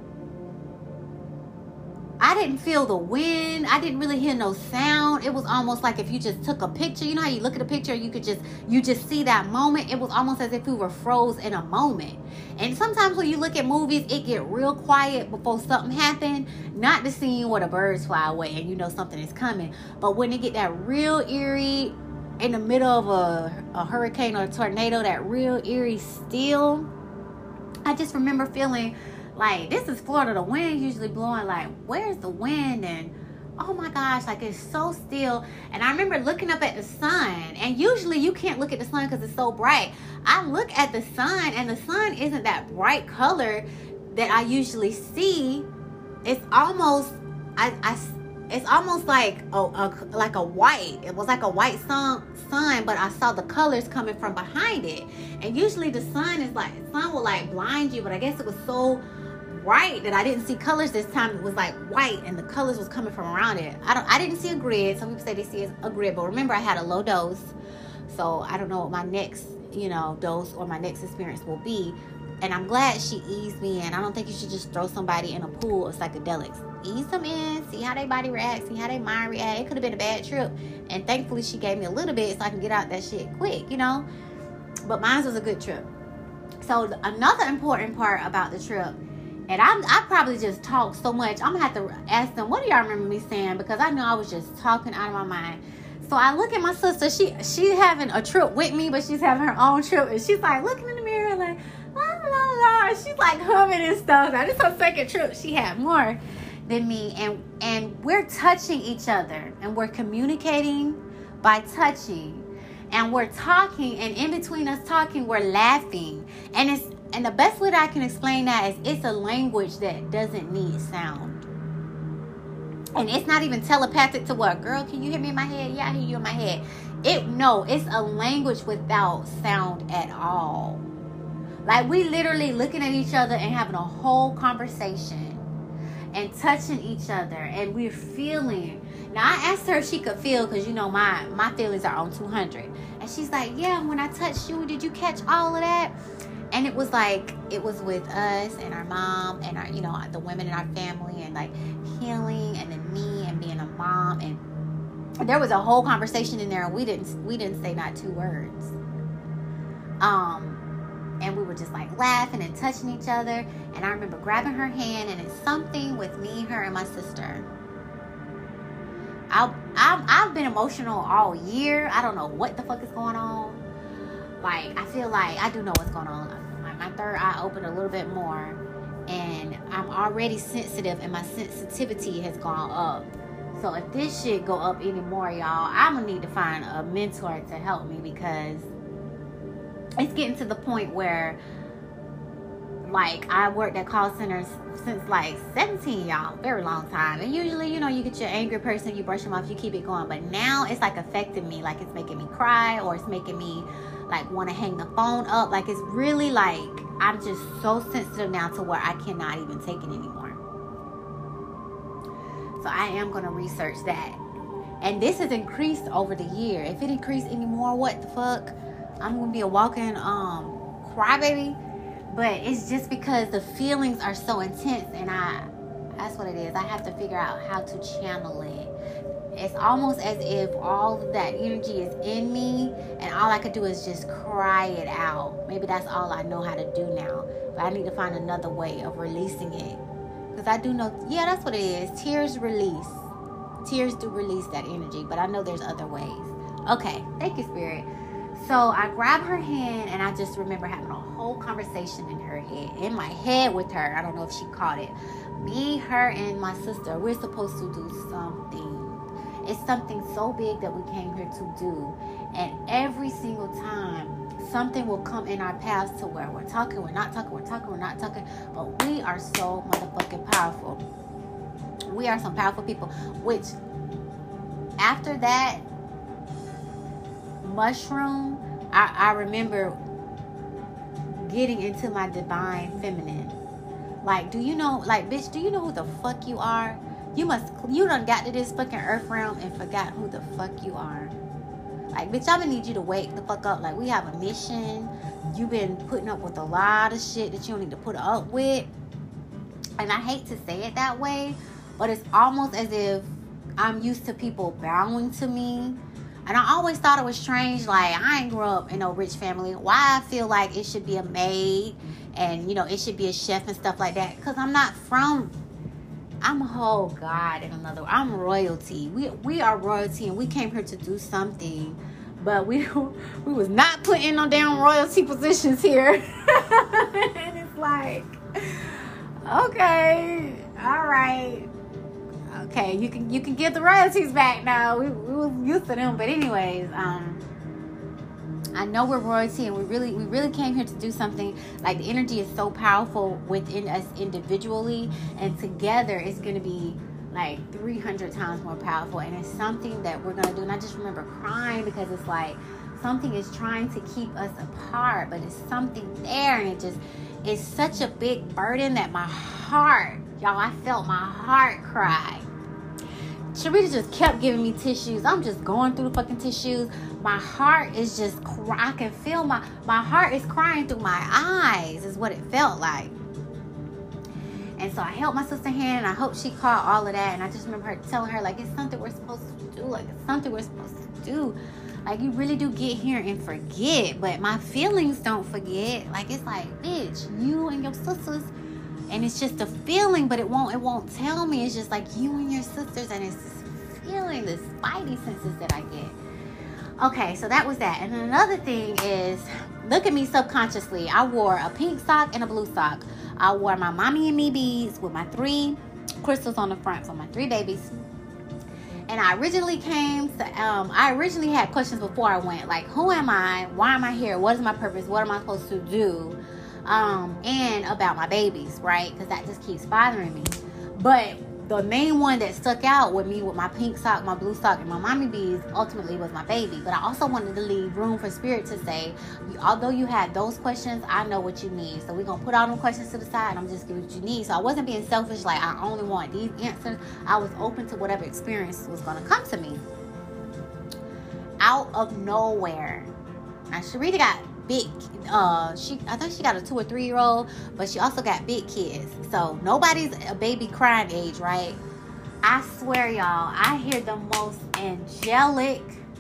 I didn't feel the wind. I didn't really hear no sound. It was almost like if you just took a picture. You know how you look at a picture, you could just, you just see that moment. It was almost as if we were froze in a moment. And sometimes when you look at movies, it get real quiet before something happened. Not the scene where the birds fly away and you know something is coming. But when it get that real eerie in the middle of a, a hurricane or a tornado, that real eerie still, I just remember feeling like, this is Florida. The wind usually blowing, like, where's the wind? And oh my gosh, like, it's so still. And I remember looking up at the sun, and usually you can't look at the sun because it's so bright. I look at the sun, and the sun isn't that bright color that I usually see. It's almost, I, I, it's almost like a, a like a white. It was like a white sun, sun, but I saw the colors coming from behind it. And usually the sun is like, sun will like blind you, but I guess it was so bright that I didn't see colors this time. It was like white, and the colors was coming from around it. I don't, I didn't see a grid. Some people say they see a grid, but remember I had a low dose, so I don't know what my next, you know, dose or my next experience will be. And I'm glad she eased me in. I don't think you should just throw somebody in a pool of psychedelics. Ease them in, see how their body reacts, see how their mind reacts. It could have been a bad trip, and thankfully she gave me a little bit so I can get out that shit quick, you know. But mine was a good trip. So another important part about the trip And I, I probably just talk so much. I'm going to have to ask them, what do y'all remember me saying? Because I know I was just talking out of my mind. So I look at my sister. She she having a trip with me, but she's having her own trip. And she's like looking in the mirror like, la, la, la. She's like humming and stuff. Now, this is her second trip. She had more than me. And, and we're touching each other. And we're communicating by touching. And we're talking. And in between us talking, we're laughing. And it's And the best way that I can explain that is it's a language that doesn't need sound. And it's not even telepathic to what, girl, can you hear me in my head? Yeah, I hear you in my head. It no, it's a language without sound at all. Like we literally looking at each other and having a whole conversation and touching each other and we're feeling. Now I asked her if she could feel because you know my, my feelings are on two hundred. And she's like, yeah, when I touched you, did you catch all of that? And it was like, it was with us and our mom and our, you know, the women in our family and like healing and then me and being a mom. And there was a whole conversation in there and we didn't, we didn't say not two words. Um, and we were just like laughing and touching each other. And I remember grabbing her hand and it's something with me, her and my sister. I, I've, I've been emotional all year. I don't know what the fuck is going on. Like, I feel like I do know what's going on. Like, my third eye opened a little bit more. And I'm already sensitive. And my sensitivity has gone up. So, if this shit go up anymore, y'all, I'm going to need to find a mentor to help me. Because it's getting to the point where, like, I worked at call centers since, like, seventeen, y'all. Very long time. And usually, you know, you get your angry person, you brush them off, you keep it going. But now, it's, like, affecting me. Like, it's making me cry. Or it's making me like want to hang the phone up. Like it's really like I'm just so sensitive now to where I cannot even take it anymore. So I am going to research that. And this has increased over the year. If it increased anymore, what the fuck? I'm going to be a walking um crybaby. But it's just because the feelings are so intense and I that's what it is. I have to figure out how to channel it. It's almost as if all of that energy is in me and all I could do is just cry it out. Maybe that's all I know how to do now. But I need to find another way of releasing it. Because I do know, yeah, that's what it is. Tears release. Tears do release that energy. But I know there's other ways. Okay, thank you, Spirit. So I grabbed her hand and I just remember having a whole conversation in her head. In my head with her. I don't know if she caught it. Me, her, and my sister, we're supposed to do something. It's something so big that we came here to do. And every single time, something will come in our paths to where we're talking, we're not talking, we're talking, we're not talking. But we are so motherfucking powerful. We are some powerful people. Which, after that mushroom, I, I remember getting into my divine feminine. Like, do you know, like, bitch, do you know who the fuck you are? You must, you done got to this fucking earth realm and forgot who the fuck you are. Like, bitch, I'm gonna need you to wake the fuck up. Like, we have a mission. You've been putting up with a lot of shit that you don't need to put up with. And I hate to say it that way, but it's almost as if I'm used to people bowing to me. And I always thought it was strange. Like, I ain't grew up in no rich family. Why I feel like it should be a maid and, you know, it should be a chef and stuff like that. Because I'm not from... I'm a whole god in another. I'm royalty. We we are royalty, and we came here to do something, but we we was not put in no damn royalty positions here. And it's like, okay, all right, okay, you can you can get the royalties back now. We we was used to them, but anyways, um. I know we're royalty and we really we really came here to do something. Like, the energy is so powerful within us individually, and together it's going to be like three hundred times more powerful. And it's something that we're going to do. And I just remember crying because it's like something is trying to keep us apart, but it's something there, and it just it's such a big burden that my heart, y'all, I felt my heart cry. Sharita just kept giving me tissues. I'm just going through the fucking tissues. My heart is just, I can feel my, my heart is crying through my eyes, is what it felt like. And so I held my sister's hand, and I hope she caught all of that. And I just remember her telling her, like, it's something we're supposed to do. Like, it's something we're supposed to do. Like, you really do get here and forget. But my feelings don't forget. Like, it's like, bitch, you and your sisters, And it's just a feeling, but it won't it won't tell me. It's just like you and your sisters, and it's this feeling, this spidey senses that I get. Okay, so that was that. And another thing is, look at me subconsciously. I wore a pink sock and a blue sock. I wore my mommy and me beads with my three crystals on the front for my three babies. And I originally came to, um, I originally had questions before I went, like, who am I? Why am I here? What is my purpose? What am I supposed to do? Um, and about my babies, right? Because that just keeps bothering me. But the main one that stuck out with me with my pink sock, my blue sock, and my mommy beads ultimately was my baby. But I also wanted to leave room for Spirit to say, although you had those questions, I know what you need. So we're going to put all them questions to the side, and I'm just giving what you need. So I wasn't being selfish, like I only want these answers. I was open to whatever experience was going to come to me. Out of nowhere. Now, Sharita got big, uh, she, I think she got a two or three year old, but she also got big kids. So nobody's a baby crying age, right? I swear, y'all, I hear the most angelic,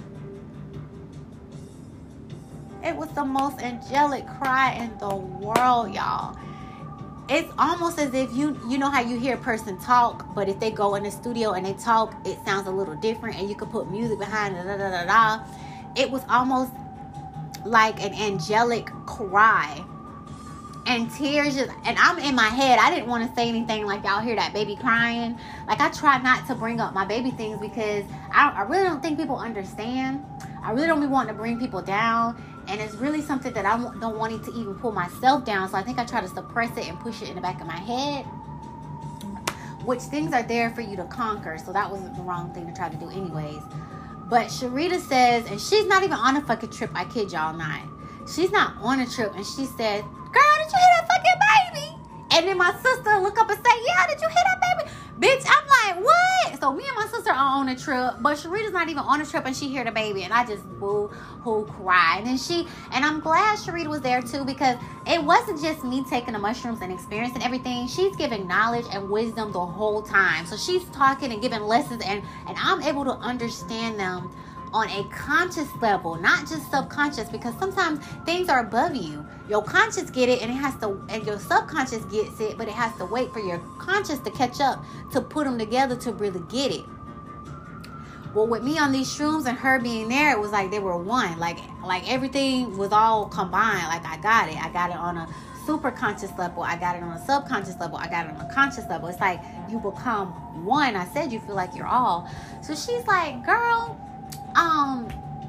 it was the most angelic cry in the world, y'all. It's almost as if you, you know how you hear a person talk, but if they go in the studio and they talk, it sounds a little different, and you could put music behind it, da, da, da, da. It was almost like an angelic cry, and tears just, and I'm in my head. I didn't want to say anything like y'all hear that baby crying. Like, I try not to bring up my baby things because I, I really don't think people understand. I really don't be wanting to bring people down, and it's really something that I don't want to even pull myself down. So I think I try to suppress it and push it in the back of my head, which things are there for you to conquer. So that was the wrong thing to try to do anyways. But Sharita says, and she's not even on a fucking trip, I kid y'all not. She's not on a trip, and she said, girl, did you hear that fucking baby? And then my sister look up and say, yeah, did you hear that baby? Bitch, I'm like, what? So me and my sister are on a trip, but Sharita's not even on a trip, and she hear the baby, and I just boo-hoo cry. And then she, and I'm glad Sharita was there too, because it wasn't just me taking the mushrooms and experiencing everything. She's giving knowledge and wisdom the whole time. So she's talking and giving lessons, and, and I'm able to understand them on a conscious level, not just subconscious, because sometimes things are above you. Your conscious get it, and it has to, and your subconscious gets it, but it has to wait for your conscious to catch up to put them together to really get it. Well, with me on these shrooms and her being there, it was like they were one. Like, like everything was all combined. Like, I got it. I got it on a super conscious level. I got it on a subconscious level. I got it on a conscious level. It's like you become one. I said you feel like you're all. So she's like, girl, um,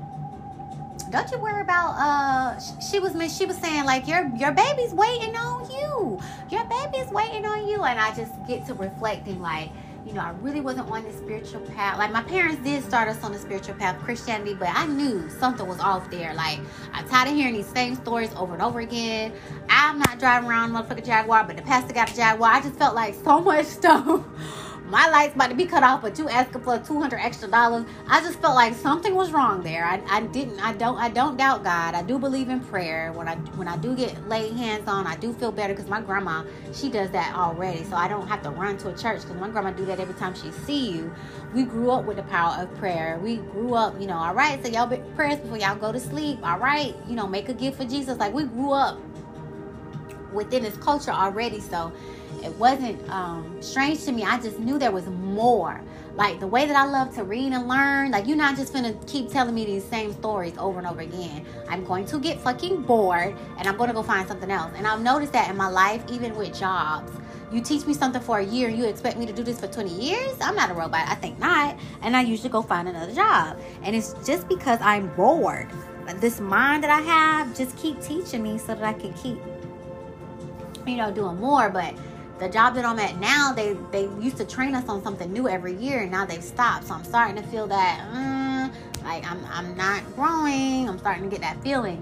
don't you worry about, uh, she was, she was saying like, your, your baby's waiting on you. Your baby's waiting on you. And I just get to reflecting like, you know, I really wasn't on the spiritual path. Like, my parents did start us on the spiritual path of Christianity, but I knew something was off there. Like, I'm tired of hearing these same stories over and over again. I'm not driving around a motherfucking Jaguar, but the pastor got a Jaguar. I just felt like so much stuff. My light's about to be cut off, but you asking for two hundred extra dollars. I just felt like something was wrong there. I, I didn't, I don't, I don't doubt God. I do believe in prayer. When I, when I do get laid hands on, I do feel better because my grandma, she does that already. So I don't have to run to a church because my grandma do that every time she see you. We grew up with the power of prayer. We grew up, you know, all right, so y'all be prayers before y'all go to sleep. All right, you know, make a gift for Jesus. Like, we grew up within this culture already. So it wasn't um, strange to me. I just knew there was more. Like, the way that I love to read and learn, like, you're not just gonna keep telling me these same stories over and over again. I'm going to get fucking bored, and I'm going to go find something else. And I've noticed that in my life, even with jobs. You teach me something for a year, and you expect me to do this for twenty years? I'm not a robot. I think not. And I usually go find another job. And it's just because I'm bored. This mind that I have just keep teaching me so that I can keep, you know, doing more. But the job that I'm at now, they, they used to train us on something new every year, and now they've stopped. So I'm starting to feel that, mm, like, I'm I'm not growing. I'm starting to get that feeling.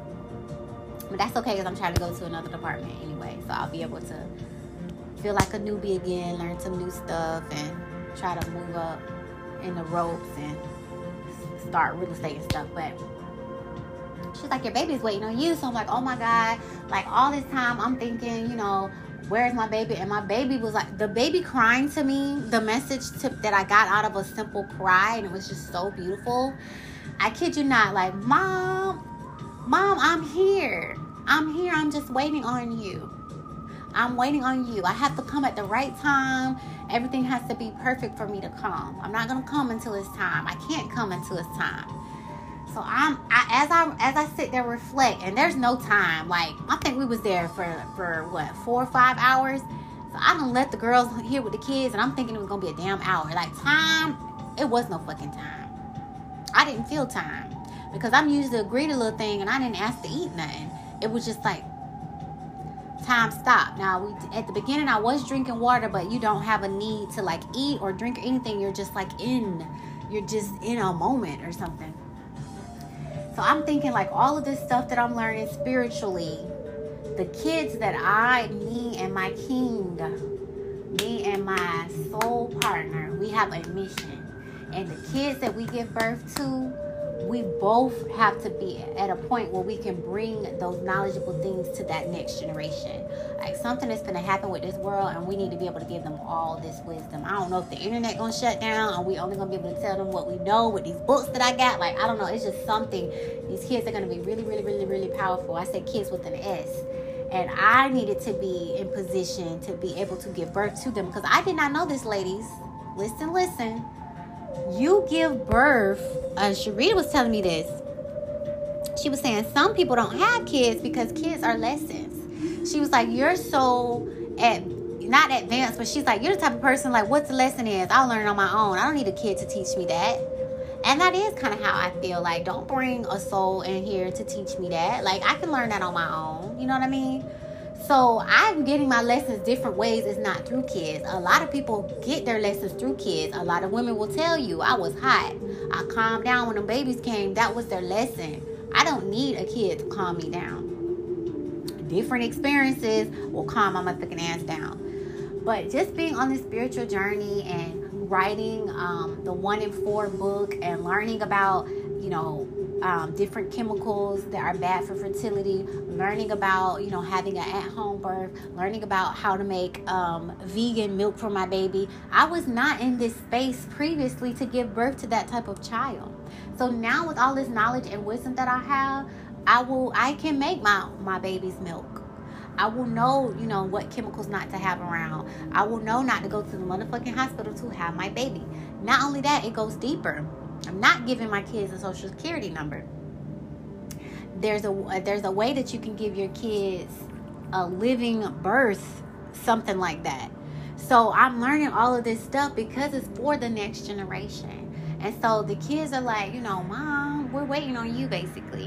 But that's okay, because I'm trying to go to another department anyway. So I'll be able to feel like a newbie again, learn some new stuff, and try to move up in the ropes and start real estate and stuff. But she's like, your baby's waiting on you. So I'm like, oh my God. Like, all this time I'm thinking, you know, where's my baby? And my baby was like, the baby crying to me, the message to, that I got out of a simple cry, and it was just so beautiful. I kid you not, like, mom, mom, I'm here. I'm here. I'm just waiting on you. I'm waiting on you. I have to come at the right time. Everything has to be perfect for me to come. I'm not going to come until it's time. I can't come until it's time. So I'm I, as I as I sit there reflect, and there's no time. Like, I think we was there for for what four or five hours. So I done let the girls here with the kids, and I'm thinking it was gonna be a damn hour. Like, time, it was no fucking time. I didn't feel time because I'm usually a greedy little thing, and I didn't ask to eat nothing. It was just like time stopped. Now we at the beginning I was drinking water, but you don't have a need to like eat or drink or anything. You're just like in, you're just in a moment or something. So I'm thinking like all of this stuff that I'm learning spiritually, the kids that I, me and my king, me and my soul partner, we have a mission. And the kids that we give birth to, we both have to be at a point where we can bring those knowledgeable things to that next generation. Like, something is going to happen with this world, and we need to be able to give them all this wisdom. I don't know if the internet going to shut down, or we only going to be able to tell them what we know with these books that I got. Like, I don't know. It's just something. These kids are going to be really, really, really, really powerful. I say kids with an S. And I needed to be in position to be able to give birth to them, because I did not know this, ladies. Listen, listen. You give birth, uh, Sharita was telling me this. She was saying some people don't have kids because kids are lessons. She was like, you're so, at, not advanced, but she's like, you're the type of person, like, what's the lesson is? I'll learn on my own. I don't need a kid to teach me that. And that is kind of how I feel. Like, don't bring a soul in here to teach me that. Like, I can learn that on my own. You know what I mean? So I'm getting my lessons different ways. It's not through kids. A lot of people get their lessons through kids. A lot of women will tell you, I was hot. I calmed down when the babies came. That was their lesson. I don't need a kid to calm me down. Different experiences will calm my motherfucking ass down. But just being on this spiritual journey and writing um, the one in four book and learning about, you know, Um, different chemicals that are bad for fertility, learning about, you know, having an at-home birth, learning about how to make um, vegan milk for my baby. I was not in this space previously to give birth to that type of child. So now with all this knowledge and wisdom that I have, I will, I can make my, my baby's milk. I will know, you know, what chemicals not to have around. I will know not to go to the motherfucking hospital to have my baby. Not only that, it goes deeper. I'm not giving my kids a social security number. There's a there's a way that you can give your kids a living birth, something like that. So I'm learning all of this stuff because it's for the next generation. And so the kids are like, you know, Mom, we're waiting on you, basically.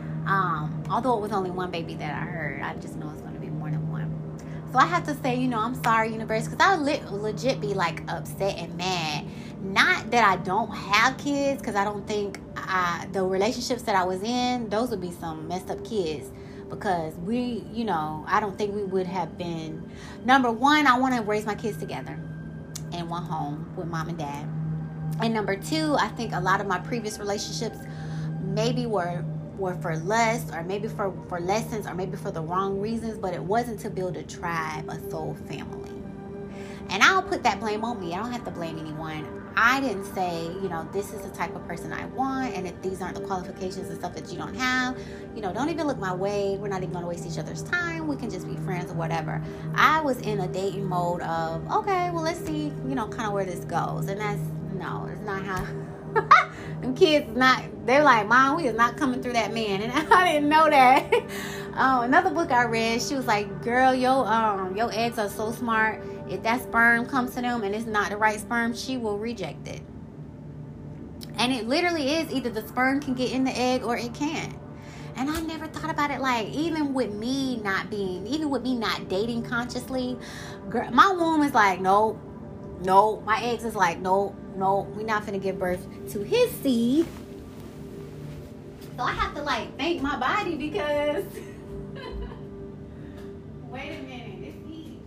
Um, although it was only one baby that I heard, I just know it's going to be more than one. So I have to say, you know, I'm sorry, universe, because I le- legit be like upset and mad. Not that I don't have kids, because I don't think I, the relationships that I was in, those would be some messed up kids. Because we, you know, I don't think we would have been. Number one, I want to raise my kids together in one home with mom and dad. And number two, I think a lot of my previous relationships maybe were were for lust, or maybe for, for lessons, or maybe for the wrong reasons, but it wasn't to build a tribe, a soul family. And I'll put that blame on me. I don't have to blame anyone. I didn't say, you know, this is the type of person I want, and if these aren't the qualifications and stuff that you don't have, you know, don't even look my way. We're not even going to waste each other's time. We can just be friends or whatever. I was in a dating mode of, okay, well, let's see, you know, kind of where this goes. And that's, no, it's not how... Them kids not, they're like, Mom, we is not coming through that man. And I didn't know that. um, another book I read, she was like, girl, your um your eggs are so smart. If that sperm comes to them and it's not the right sperm, she will reject it. And it literally is either the sperm can get in the egg or it can't. And I never thought about it, like, even with me not being, even with me not dating consciously, girl, my womb is like, nope, nope. My eggs is like, nope. No, we're not finna give birth to his seed. So I have to like thank my body because wait a minute, this heat.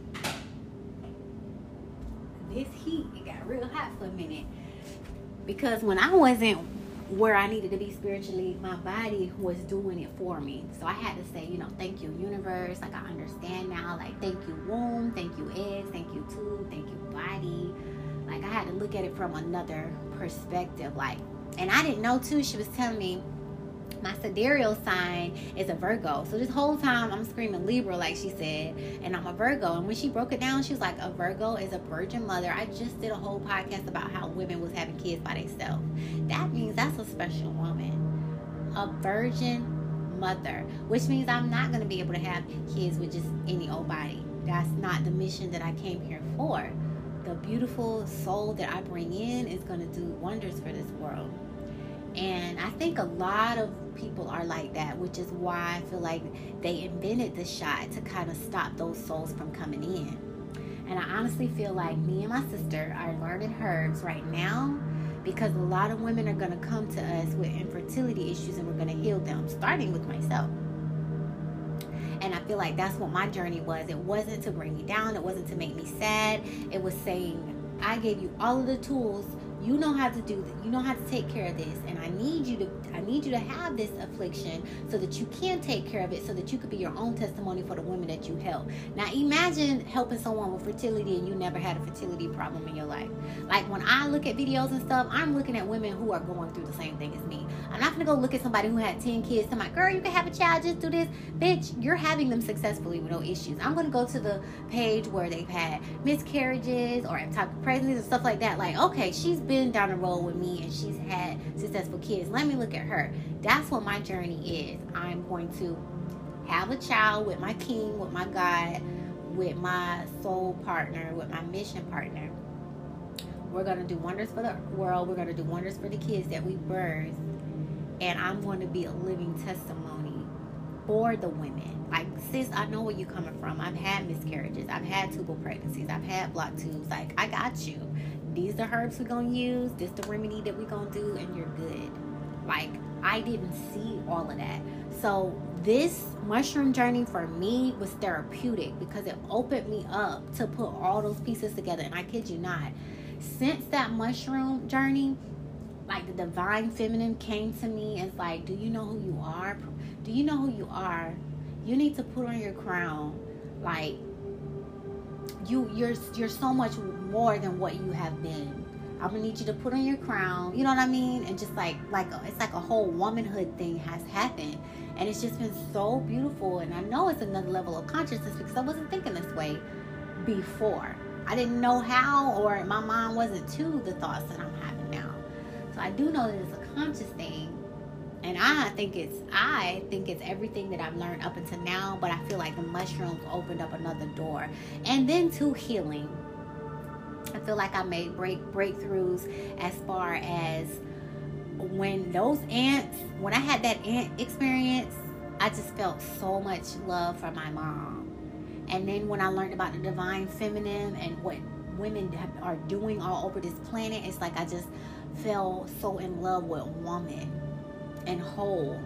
This heat, it got real hot for a minute. Because when I wasn't where I needed to be spiritually, my body was doing it for me. So I had to say, you know, thank you, universe. Like, I understand now. Like, thank you, womb. Thank you, eggs. Thank you, tube. Thank you, body. Like, I had to look at it from another perspective. Like, and I didn't know, too, she was telling me My sidereal sign is a Virgo. So this whole time I'm screaming Libra, like she said, and I'm a Virgo. And when she broke it down, she was like, a Virgo is a virgin mother. I just did a whole podcast about how women was having kids by themselves. That means that's a special woman. A virgin mother, which means I'm not going to be able to have kids with just any old body. That's not the mission that I came here for. The beautiful soul that I bring in is going to do wonders for this world. And I think a lot of people are like that, which is why I feel like they invented the shot to kind of stop those souls from coming in. And I honestly feel like me and my sister are learning herbs right now, because a lot of women are going to come to us with infertility issues, and we're going to heal them, starting with myself. And I feel like that's what my journey was. It wasn't to bring me down. It wasn't to make me sad. It was saying, I gave you all of the tools. You know how to do this. You know how to take care of this. And I need you to I need you to have this affliction so that you can take care of it, so that you could be your own testimony for the women that you help. Now imagine helping someone with fertility and you never had a fertility problem in your life. Like when I look at videos and stuff, I'm looking at women who are going through the same thing as me. I'm not going to go look at somebody who had ten kids and I'm like, girl, you can have a child, just do this. Bitch, you're having them successfully with no issues. I'm going to go to the page where they've had miscarriages or ectopic pregnancies and stuff like that. Like, okay, she's been down the road with me and she's had successful kids. Let me look at her. That's what my journey is. I'm going to have a child with my king, with my God, with my soul partner, with my mission partner. We're going to do wonders for the world. We're going to do wonders for the kids that we birth. And I'm going to be a living testimony for the women. Like, sis, I know where you're coming from. I've had miscarriages. I've had tubal pregnancies. I've had blocked tubes. Like, I got you. These the herbs we're going to use. This the remedy that we're going to do. And you're good. Like, I didn't see all of that. So this mushroom journey for me was therapeutic because it opened me up to put all those pieces together. And I kid you not, since that mushroom journey, like the divine feminine came to me. It's like, do you know who you are? Do you know who you are? You need to put on your crown. Like, you, you're, you're so much more than what you have been. I'm gonna need you to put on your crown. You know what I mean? And just like, like it's like a whole womanhood thing has happened. And it's just been so beautiful. And I know it's another level of consciousness because I wasn't thinking this way before. I didn't know how, or my mind wasn't to the thoughts that I'm having now. So I do know that it's a conscious thing. And I think it's, I think it's everything that I've learned up until now. But I feel like the mushrooms opened up another door. And then to healing. I feel like I made break breakthroughs as far as when those ants, when I had that ant experience, I just felt so much love for my mom. And then when I learned about the divine feminine and what women are doing all over this planet, it's like I just fell so in love with woman and whole.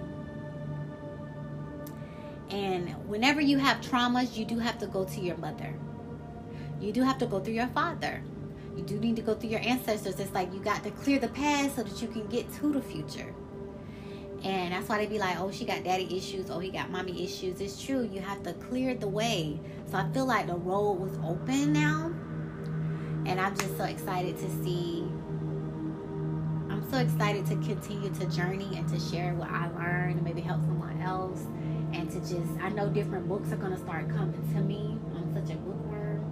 And whenever you have traumas, you do have to go to your mother. You do have to go through your father. You do need to go through your ancestors. It's like you got to clear the past so that you can get to the future. And that's why they be like, oh, she got daddy issues. Oh, he got mommy issues. It's true. You have to clear the way. So I feel like the road was open now. And I'm just so excited to see. I'm so excited to continue to journey and to share what I learned and maybe help someone else. And to just, I know different books are going to start coming to me. I'm such a bookworm.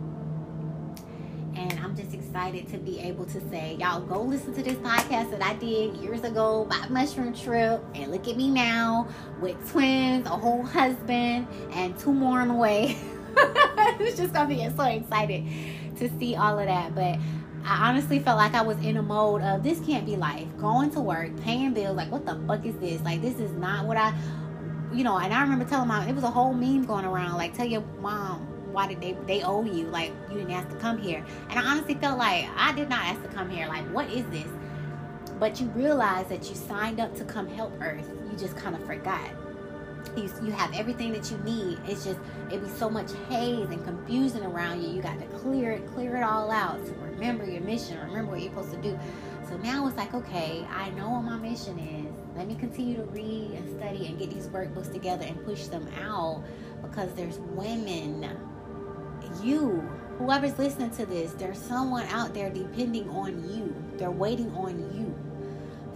And I'm just excited to be able to say, y'all go listen to this podcast that I did years ago about mushroom trip. And look at me now with twins, a whole husband, and two more on the way. It's just going to be so excited to see all of that. But I honestly felt like I was in a mode of this can't be life. Going to work, paying bills. Like, what the fuck is this? Like, this is not what I, you know, and I remember telling mom, it was a whole meme going around. Like, tell your mom, why did they they owe you? Like, you didn't ask to come here. And I honestly felt like I did not ask to come here. Like, what is this? But you realize that you signed up to come help Earth. You just kind of forgot. You, you have everything that you need. It's just, it'd be so much haze and confusion around you. You got to clear it, clear it all out to remember your mission, remember what you're supposed to do. So now it's like, okay, I know what my mission is. Let me continue to read and study and get these workbooks together and push them out, because there's women, you, whoever's listening to this, there's someone out there depending on you. They're waiting on you.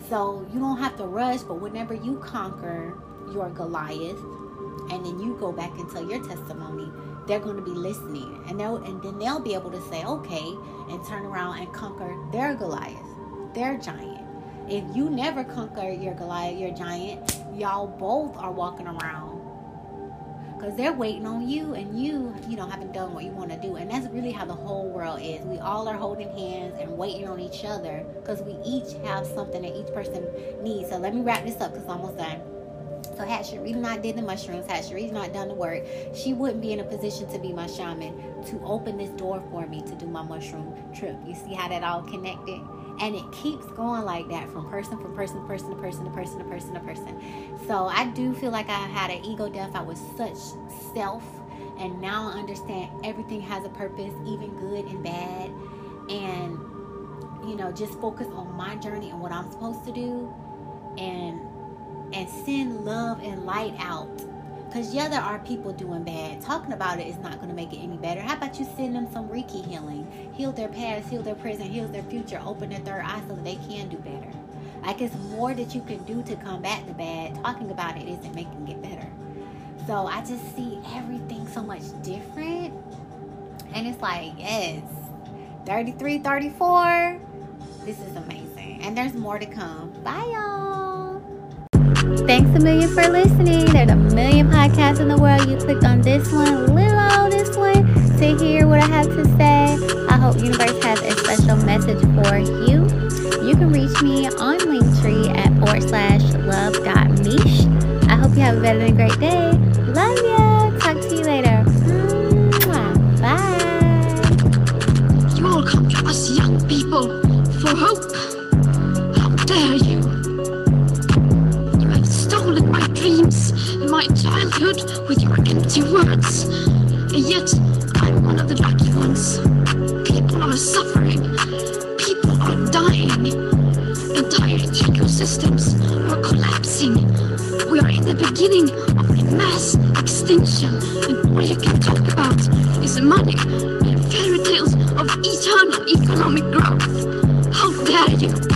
So you don't have to rush, but whenever you conquer your Goliath, and then you go back and tell your testimony, they're going to be listening, and they'll and then they'll be able to say, okay, and turn around and conquer their Goliath, their giant. If you never conquer your Goliath, your giant, y'all both are walking around because they're waiting on you, and you, you know, haven't done what you want to do. And that's really how the whole world is. We all are holding hands and waiting on each other because we each have something that each person needs. So let me wrap this up because I'm almost done. So had Cherie not did the mushrooms, had Cherie not done the work, she wouldn't be in a position to be my shaman, to open this door for me to do my mushroom trip. You see how that all connected? And it keeps going like that from person, from person, to person, to person, to person, to person, to person. So I do feel like I had an ego death. I was such self. And now I understand everything has a purpose, even good and bad. And, you know, just focus on my journey and what I'm supposed to do. And and send love and light out. Because yeah, there are people doing bad. Talking about it is not going to make it any better. How about you send them some Reiki healing? Heal their past, heal their present, heal their future, open their third eye so that they can do better. Like, it's more that you can do to combat the bad. Talking about it isn't making it better. So I just see everything so much different. And it's like, yes, thirty-three, thirty-four. This is amazing. And there's more to come. Bye, y'all. Thanks a million for listening. There's a million podcasts in the world. You clicked on this one, little old this one, to hear what I have to say. I hope Universe has a special message for you. You can reach me on Linktree at forward slash love dot mish. I hope you have a better than great day. Love ya. Talk to you later. Mwah. Bye. You all come to us young people for hope. How dare you? Stolen my dreams and my childhood with your empty words. And yet, I'm one of the lucky ones. People are suffering. People are dying. Entire ecosystems are collapsing. We are in the beginning of a mass extinction, and all you can talk about is money and fairy tales of eternal economic growth. How dare you?